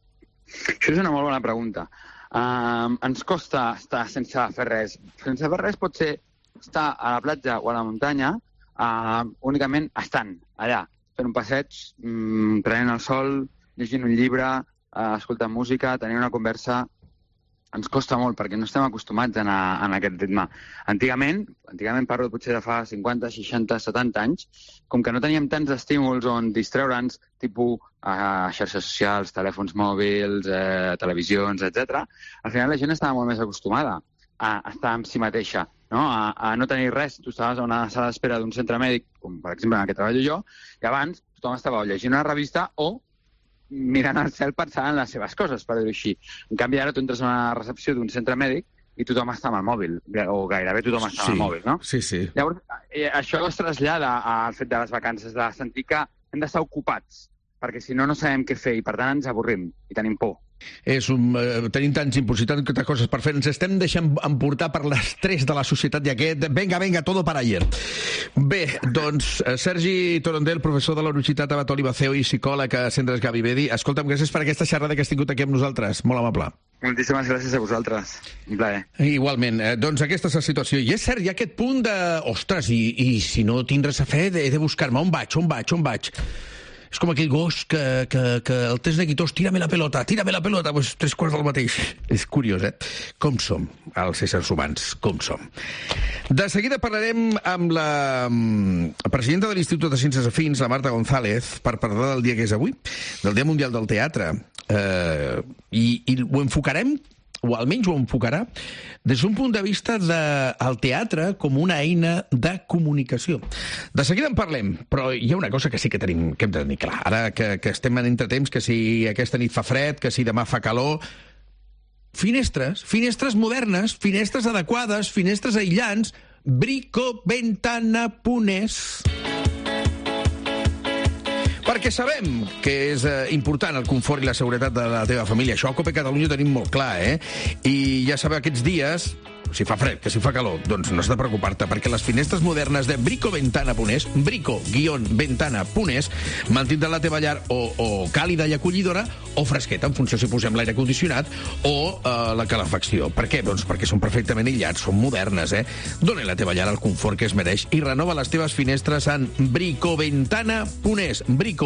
Això és una molt bona pregunta. Ens costa estar sense fer res. Sense fer res pot ser estar a la platja o a la muntanya únicament estant allà, fent un passeig, prenent el sol, llegint un llibre, escoltant música, tenint una conversa. Ens costa molt perquè no estem acostumats a anar en aquest ritme. Antigament parlo potser de fa 50, 60, 70 anys, com que no teníem tants estímuls on distreure'ns, tipus xarxes socials, telèfons mòbils, televisions, etc. Al final la gent estava molt més acostumada a estar amb si mateixa, no? A no tenir res. Tu estaves a una sala d'espera d'un centre mèdic, com per exemple en el que treballo jo, i abans tothom estava llegint una revista o mirant al cel pensant en les seves coses, per dir-ho així. En canvi, ara tu entres a una recepció d'un centre mèdic i tothom està amb el mòbil, o gairebé tothom està amb el mòbil, no? Sí. Llavors, això es trasllada al fet de les vacances, de sentir que hem d'estar ocupats, perquè si no, no sabem què fer i, per tant, ens avorrim i tenim por. Tenim tants inputs i tantes coses per fer. Ens estem deixant emportar per l'estrès de la societat i aquest venga, todo para ayer. Bé, doncs, Sergi Torondel, professor de la Universitat Abat Oliva-Ceo i psicòleg a Centres Gavi Bedi. Escolta'm, gràcies per aquesta xerrada que has tingut aquí amb nosaltres. Molt amable. Moltíssimes gràcies a vosaltres. Un plaer. Igualment. Doncs aquesta és la situació. I és cert, hi ha aquest punt de... Ostres, i si no tinc res a fer, he de buscar-me on vaig. És com aquell gos que el tens neguitós, tírame la pelota, pues 3/4 del mateix. És curiós, Com som, els éssers humans, com som. De seguida parlarem amb la presidenta de l'Institut de Ciències Afins, la Marta González, per parlar del dia que és avui, del Dia Mundial del Teatre. I ho enfocarem, o almenys ho enfocarà, des d'un punt de vista del teatre com una eina de comunicació. De seguida en parlem, però hi ha una cosa que sí que hem de tenir clar. Ara que estem en entretemps, que si aquesta nit fa fred, que si demà fa calor... Finestres modernes, finestres adequades, finestres aïllants, Bricoventana.es. Perquè sabem que és important el confort i la seguretat de la teva família. Això a Cope Catalunya ho tenim molt clar, I ja sabeu, aquests dies, si fa fred, que si fa calor, doncs no has de preocupar-te, perquè les finestres modernes de Bricoventana.es, Brico-Ventana.es, mantindran la teva llar o càlida i acollidora o fresqueta, en funció si posem l'aire condicionat o la calefacció. Per què? Doncs perquè són perfectament aïllats, són modernes, Dóna a la teva llar el confort que es mereix i renova les teves finestres en Bricoventana.es,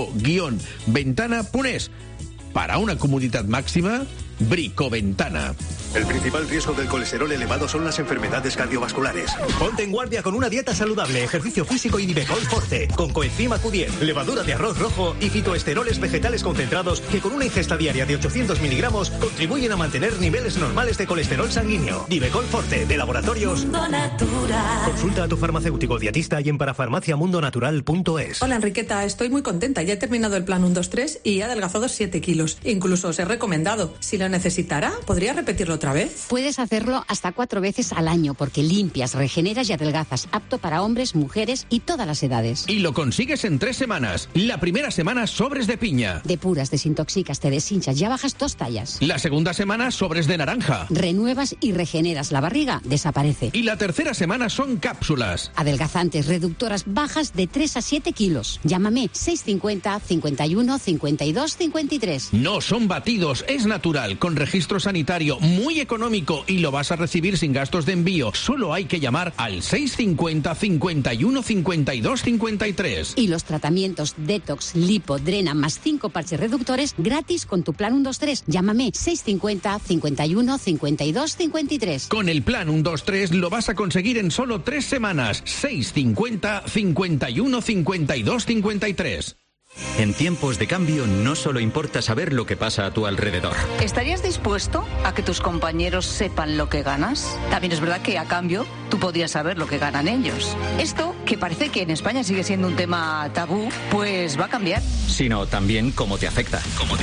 Brico-Ventana.es. Para una comodidad máxima, Bricoventana. El principal riesgo del colesterol elevado son las enfermedades cardiovasculares. Ponte en guardia con una dieta saludable, ejercicio físico y Divecol Forte, con coenzima Q10, levadura de arroz rojo y fitoesteroles vegetales concentrados que con una ingesta diaria de 800 miligramos contribuyen a mantener niveles normales de colesterol sanguíneo. Divecol Forte, de Laboratorios Mundo Natural. Consulta a tu farmacéutico dietista y en parafarmaciamundonatural.es. Hola Enriqueta, estoy muy contenta. Ya he terminado el plan 1-2-3 y he adelgazado 7 kilos. Incluso os he recomendado. Si lo necesitara, ¿podría repetirlo otra vez? Puedes hacerlo hasta 4 veces al año porque limpias, regeneras y adelgazas. Apto para hombres, mujeres y todas las edades. Y lo consigues en 3 semanas. La primera semana, sobres de piña. Depuras, desintoxicas, te deshinchas, ya bajas 2 tallas. La segunda semana, sobres de naranja. Renuevas y regeneras. La barriga desaparece. Y la tercera semana son cápsulas. Adelgazantes, reductoras, bajas de 3 a 7 kilos. Llámame 650 51 52 53. No son batidos, es natural, con registro sanitario, muy económico y lo vas a recibir sin gastos de envío. Solo hay que llamar al 650 51 52 53. Y los tratamientos Detox, Lipo, Drena más 5 parches reductores gratis con tu plan 123. Llámame 650 51 52 53. Con el plan 123 lo vas a conseguir en solo 3 semanas. 650 51 52 53. En tiempos de cambio no solo importa saber lo que pasa a tu alrededor. ¿Estarías dispuesto a que tus compañeros sepan lo que ganas? También es verdad que a cambio tú podrías saber lo que ganan ellos. Esto, que parece que en España sigue siendo un tema tabú, pues va a cambiar. Sino también cómo te afecta.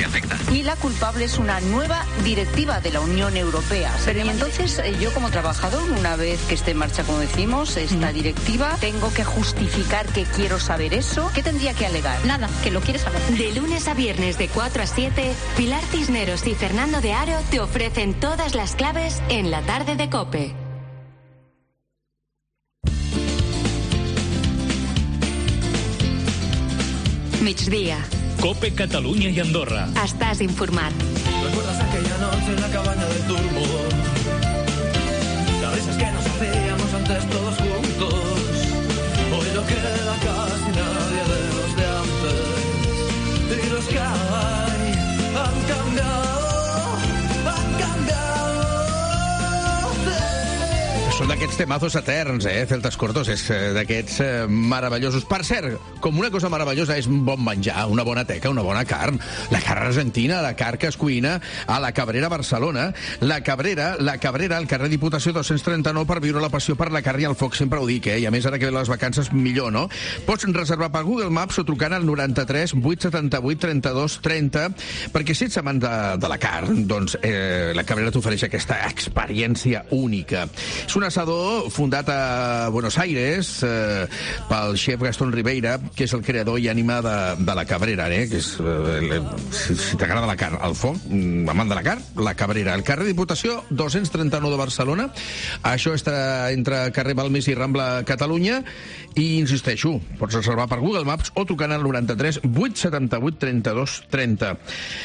Y la culpable es una nueva directiva de la Unión Europea. Pero y entonces yo como trabajador, una vez que esté en marcha, como decimos, esta directiva, tengo que justificar que quiero saber eso. ¿Qué tendría que alegar? Nada, que lo quieres saber. De lunes a viernes de 4 a 7, Pilar Cisneros y Fernando de Aro te ofrecen todas las claves en la tarde de COPE. Migdia, COPE Catalunya i Andorra. Estàs informat. ¿Recuerdas aquella noche en la cabaña del turbo? Las risas que nos hacíamos antes todos juntos. Hoy no queda casi nadie de los de antes. Y los que hay han cambiado, han cambiado. Són d'aquests temazos eterns, Celtas Cortos, és d'aquests meravellosos. Per cert, com una cosa meravellosa és un bon menjar, una bona teca, una bona carn. La carn argentina, la carn que es cuina a la Cabrera, Barcelona. La Cabrera, al carrer Diputació 239, per viure la passió per la carn i el foc, sempre ho dic, I a més, ara que ve les vacances, millor, no? Pots reservar per Google Maps o trucant al 93 878 32 30, perquè si ets amant de la carn, doncs la Cabrera t'ofereix aquesta experiència única. És un asador fundat a Buenos Aires pel xef Gastón Ribeira, que és el creador i ànima de la Cabrera, que és, si t'agrada la carn, el foc, amant de la carn, la Cabrera. El carrer Diputació 239 de Barcelona. Això està entre carrer Balmes i Rambla, Catalunya, i insisteixo, pots reservar per Google Maps o trucant al 93 878 32 30.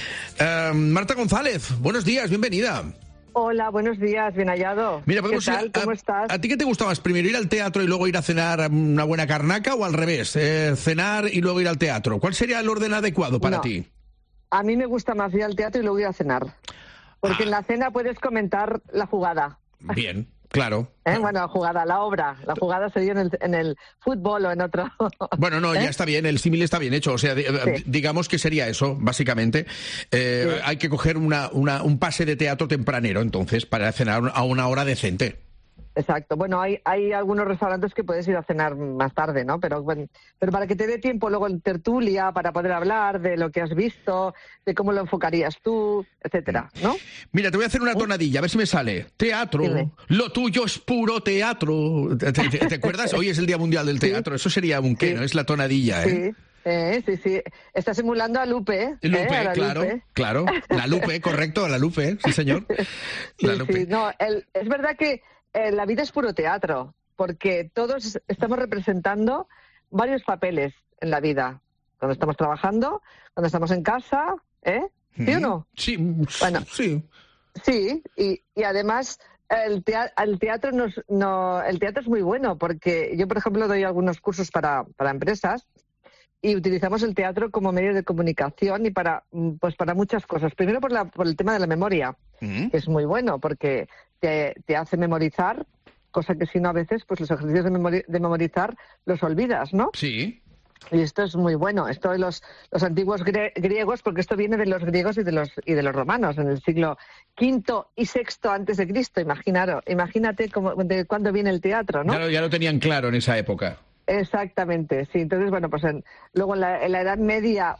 Marta González, buenos días, bienvenida. Hola, buenos días, bien hallado. Mira, ¿Qué tal? ¿Cómo estás? ¿A ti qué te gusta más? ¿Primero ir al teatro y luego ir a cenar una buena carnaca o al revés? ¿Cenar y luego ir al teatro? ¿Cuál sería el orden adecuado para ti? A mí me gusta más ir al teatro y luego ir a cenar. Porque en la cena puedes comentar la jugada. Bien, claro. Bueno, la jugada, la obra. La jugada se dio en el fútbol o en otro. Bueno, no, ya está bien, el símil está bien hecho. O sea, digamos que sería eso, básicamente. Hay que coger un pase de teatro tempranero, entonces, para cenar a una hora decente. Exacto. Bueno, hay algunos restaurantes que puedes ir a cenar más tarde, ¿no? Pero para que te dé tiempo luego en tertulia, para poder hablar de lo que has visto, de cómo lo enfocarías tú, etcétera, ¿no? Mira, te voy a hacer una tonadilla, a ver si me sale. Teatro, lo tuyo es puro teatro. ¿Te acuerdas? Hoy es el Día Mundial del Teatro. Eso sería un qué, ¿no? Es la tonadilla, Sí. Sí. Está simulando a Lupe. Lupe, claro. La Lupe, correcto, la Lupe, sí, señor. La Lupe. Sí. No, es verdad que la vida es puro teatro, porque todos estamos representando varios papeles en la vida. Cuando estamos trabajando, cuando estamos en casa, ¿sí o no? Sí, bueno, sí. Sí, y además el teatro el teatro es muy bueno, porque yo, por ejemplo, doy algunos cursos para empresas y utilizamos el teatro como medio de comunicación y para muchas cosas. Primero por el tema de la memoria, que es muy bueno, porque te hace memorizar, cosa que si no a veces pues los ejercicios de memorizar los olvidas, ¿no? Sí. Y esto es muy bueno. Esto de los antiguos griegos, porque esto viene de los griegos y de los romanos en el siglo V y VI antes de Cristo. Imagínate de cuándo viene el teatro, ¿no? Ya lo tenían claro en esa época. Exactamente, sí. Entonces, bueno, pues luego en la Edad Media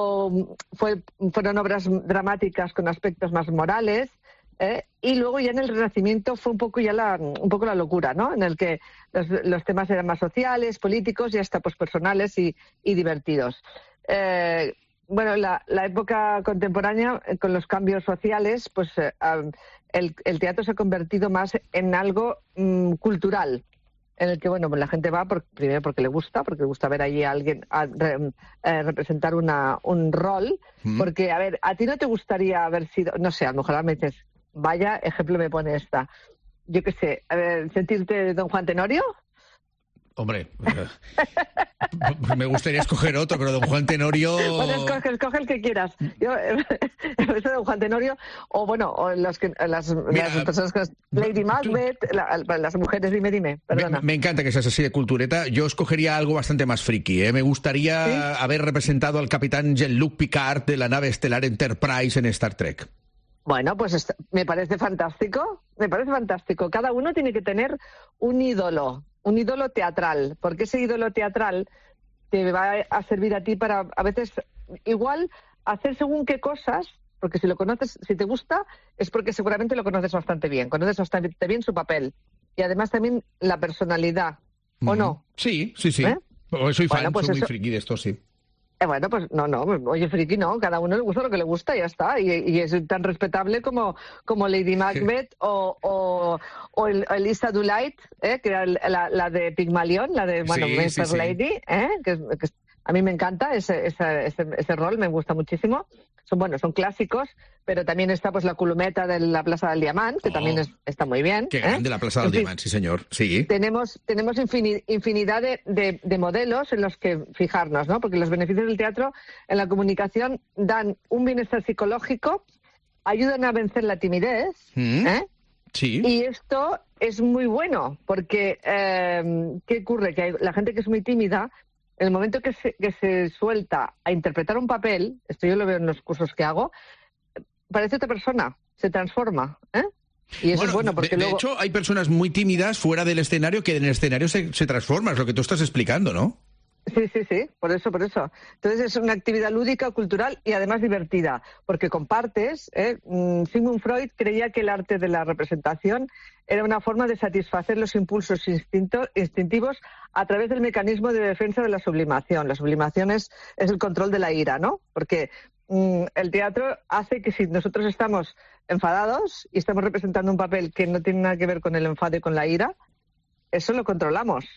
fueron obras dramáticas con aspectos más morales, y luego ya en el Renacimiento fue un poco la locura, ¿no? En el que los temas eran más sociales, políticos y hasta pues personales y divertidos. Bueno, la época contemporánea, con los cambios sociales, pues el teatro se ha convertido más en algo cultural, en el que, bueno, pues la gente va primero porque le gusta ver allí a alguien representar un rol, porque, a ver, ¿a ti no te gustaría haber sido, no sé, a lo mejor me dices, vaya ejemplo me pone esta, yo qué sé, a ver, sentirte Don Juan Tenorio? Hombre, me gustaría escoger otro, pero Don Juan Tenorio... Bueno, escoge el que quieras. Yo, eso de Don Juan Tenorio, o bueno, o las personas que... Lady Macbeth, las mujeres, dime, perdona. Me encanta que seas así de cultureta. Yo escogería algo bastante más friki, Me gustaría haber representado al capitán Jean-Luc Picard de la nave estelar Enterprise en Star Trek. Bueno, pues me parece fantástico. Cada uno tiene que tener un ídolo teatral, porque ese ídolo teatral te va a servir a ti para, a veces, igual, hacer según qué cosas, porque si lo conoces, si te gusta, es porque seguramente lo conoces bastante bien, conoces bastante bien su papel, y además también la personalidad, ¿o no? Sí. Soy fan, pues soy muy friki de esto, sí. Bueno, pues no, oye, friki no, cada uno le gusta lo que le gusta y ya está, y es tan respetable como Lady Macbeth o Elisa Doolittle, que era la de Pygmalion, la de, bueno, Master Lady, que A mí me encanta ese rol, me gusta muchísimo. Son clásicos, pero también está pues la Colometa de la Plaza del Diamant, que también está muy bien. Qué grande la Plaza del Diamant, sí señor. Sí. Tenemos infinidad de modelos en los que fijarnos, ¿no? Porque los beneficios del teatro en la comunicación dan un bienestar psicológico, ayudan a vencer la timidez, Sí. Y esto es muy bueno, porque ¿qué ocurre? Que la gente que es muy tímida, en el momento que se suelta a interpretar un papel, esto yo lo veo en los cursos que hago, parece otra persona, se transforma, Y eso es bueno porque de hecho, hay personas muy tímidas fuera del escenario que en el escenario se transforman, es lo que tú estás explicando, ¿no? Sí, por eso. Entonces es una actividad lúdica, cultural y además divertida, porque compartes. Sigmund Freud creía que el arte de la representación era una forma de satisfacer los impulsos instintivos a través del mecanismo de defensa de la sublimación. La sublimación es el control de la ira, ¿no? Porque el teatro hace que si nosotros estamos enfadados y estamos representando un papel que no tiene nada que ver con el enfado y con la ira, eso lo controlamos.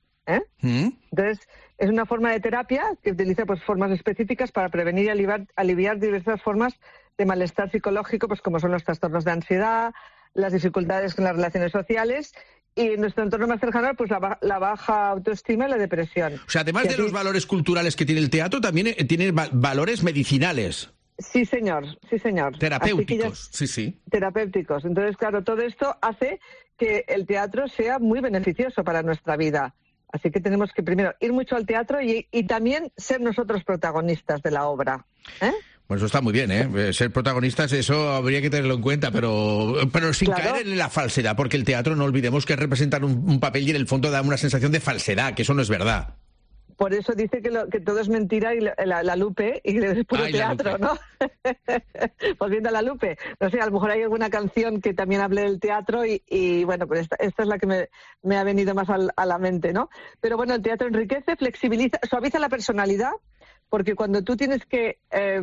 Entonces, es una forma de terapia que utiliza pues formas específicas para prevenir y aliviar diversas formas de malestar psicológico, pues como son los trastornos de ansiedad, las dificultades con las relaciones sociales y en nuestro entorno más cercano, pues la baja autoestima y la depresión. O sea, además de los valores culturales que tiene el teatro, también tiene valores medicinales. Sí, señor. Terapéuticos, sí. Terapéuticos. Entonces, claro, todo esto hace que el teatro sea muy beneficioso para nuestra vida. Así que tenemos que primero ir mucho al teatro y también ser nosotros protagonistas de la obra. Bueno, eso está muy bien, ser protagonistas, eso habría que tenerlo en cuenta, pero sin caer en la falsedad, porque el teatro, no olvidemos que es representar un papel y en el fondo da una sensación de falsedad, que eso no es verdad. Por eso dice que todo es mentira y la Lupe y es puro teatro, ¿no? Volviendo a la Lupe. No sé, a lo mejor hay alguna canción que también hable del teatro y bueno, pues esta es la que me ha venido más a la mente, ¿no? Pero bueno, el teatro enriquece, flexibiliza, suaviza la personalidad, porque cuando tú tienes que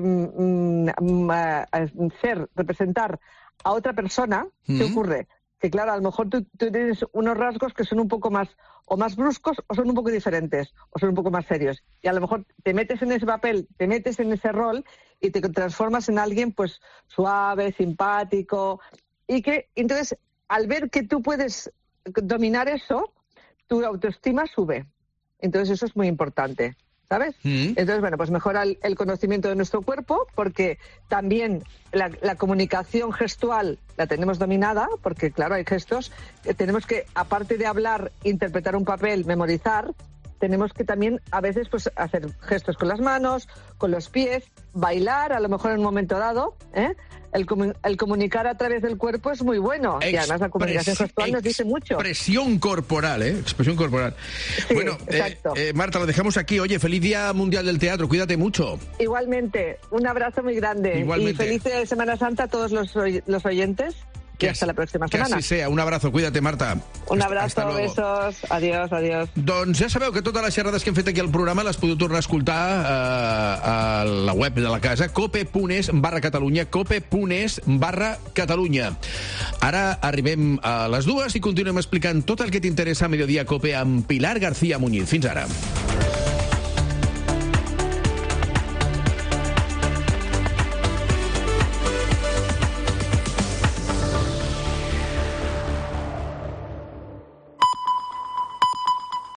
representar a otra persona, ¿qué ocurre? Que claro, a lo mejor tú tienes unos rasgos que son un poco más o más bruscos o son un poco diferentes o son un poco más serios. Y a lo mejor te metes en ese papel, te metes en ese rol y te transformas en alguien pues suave, simpático y que entonces al ver que tú puedes dominar eso, tu autoestima sube. Entonces eso es muy importante. ¿Sabes? Entonces, bueno, pues mejora el conocimiento de nuestro cuerpo porque también la comunicación gestual la tenemos dominada porque, claro, hay gestos que tenemos que, aparte de hablar, interpretar un papel, memorizar, tenemos que también a veces pues hacer gestos con las manos, con los pies, bailar a lo mejor en un momento dado, El comunicar a través del cuerpo es muy bueno y además la comunicación gestual nos dice mucho. Expresión corporal, Expresión corporal. Sí, bueno, Marta, lo dejamos aquí. Oye, feliz Día Mundial del Teatro, cuídate mucho. Igualmente, un abrazo muy grande. Igualmente. Y feliz Semana Santa a todos los oyentes. Y hasta la pròxima setmana. Que així sea. Un abrazo. Cuídate, Marta. Un abrazo, besos. Adiós. Doncs ja sabeu que totes les xerrades que hem fet aquí al programa les podeu tornar a escoltar a la web de la casa, cope.es/Catalunya, cope.es/Catalunya. Ara arribem a les 2 i continuem explicant tot el que t'interessa a Mediodía Cope amb Pilar García Muñiz. Fins ara.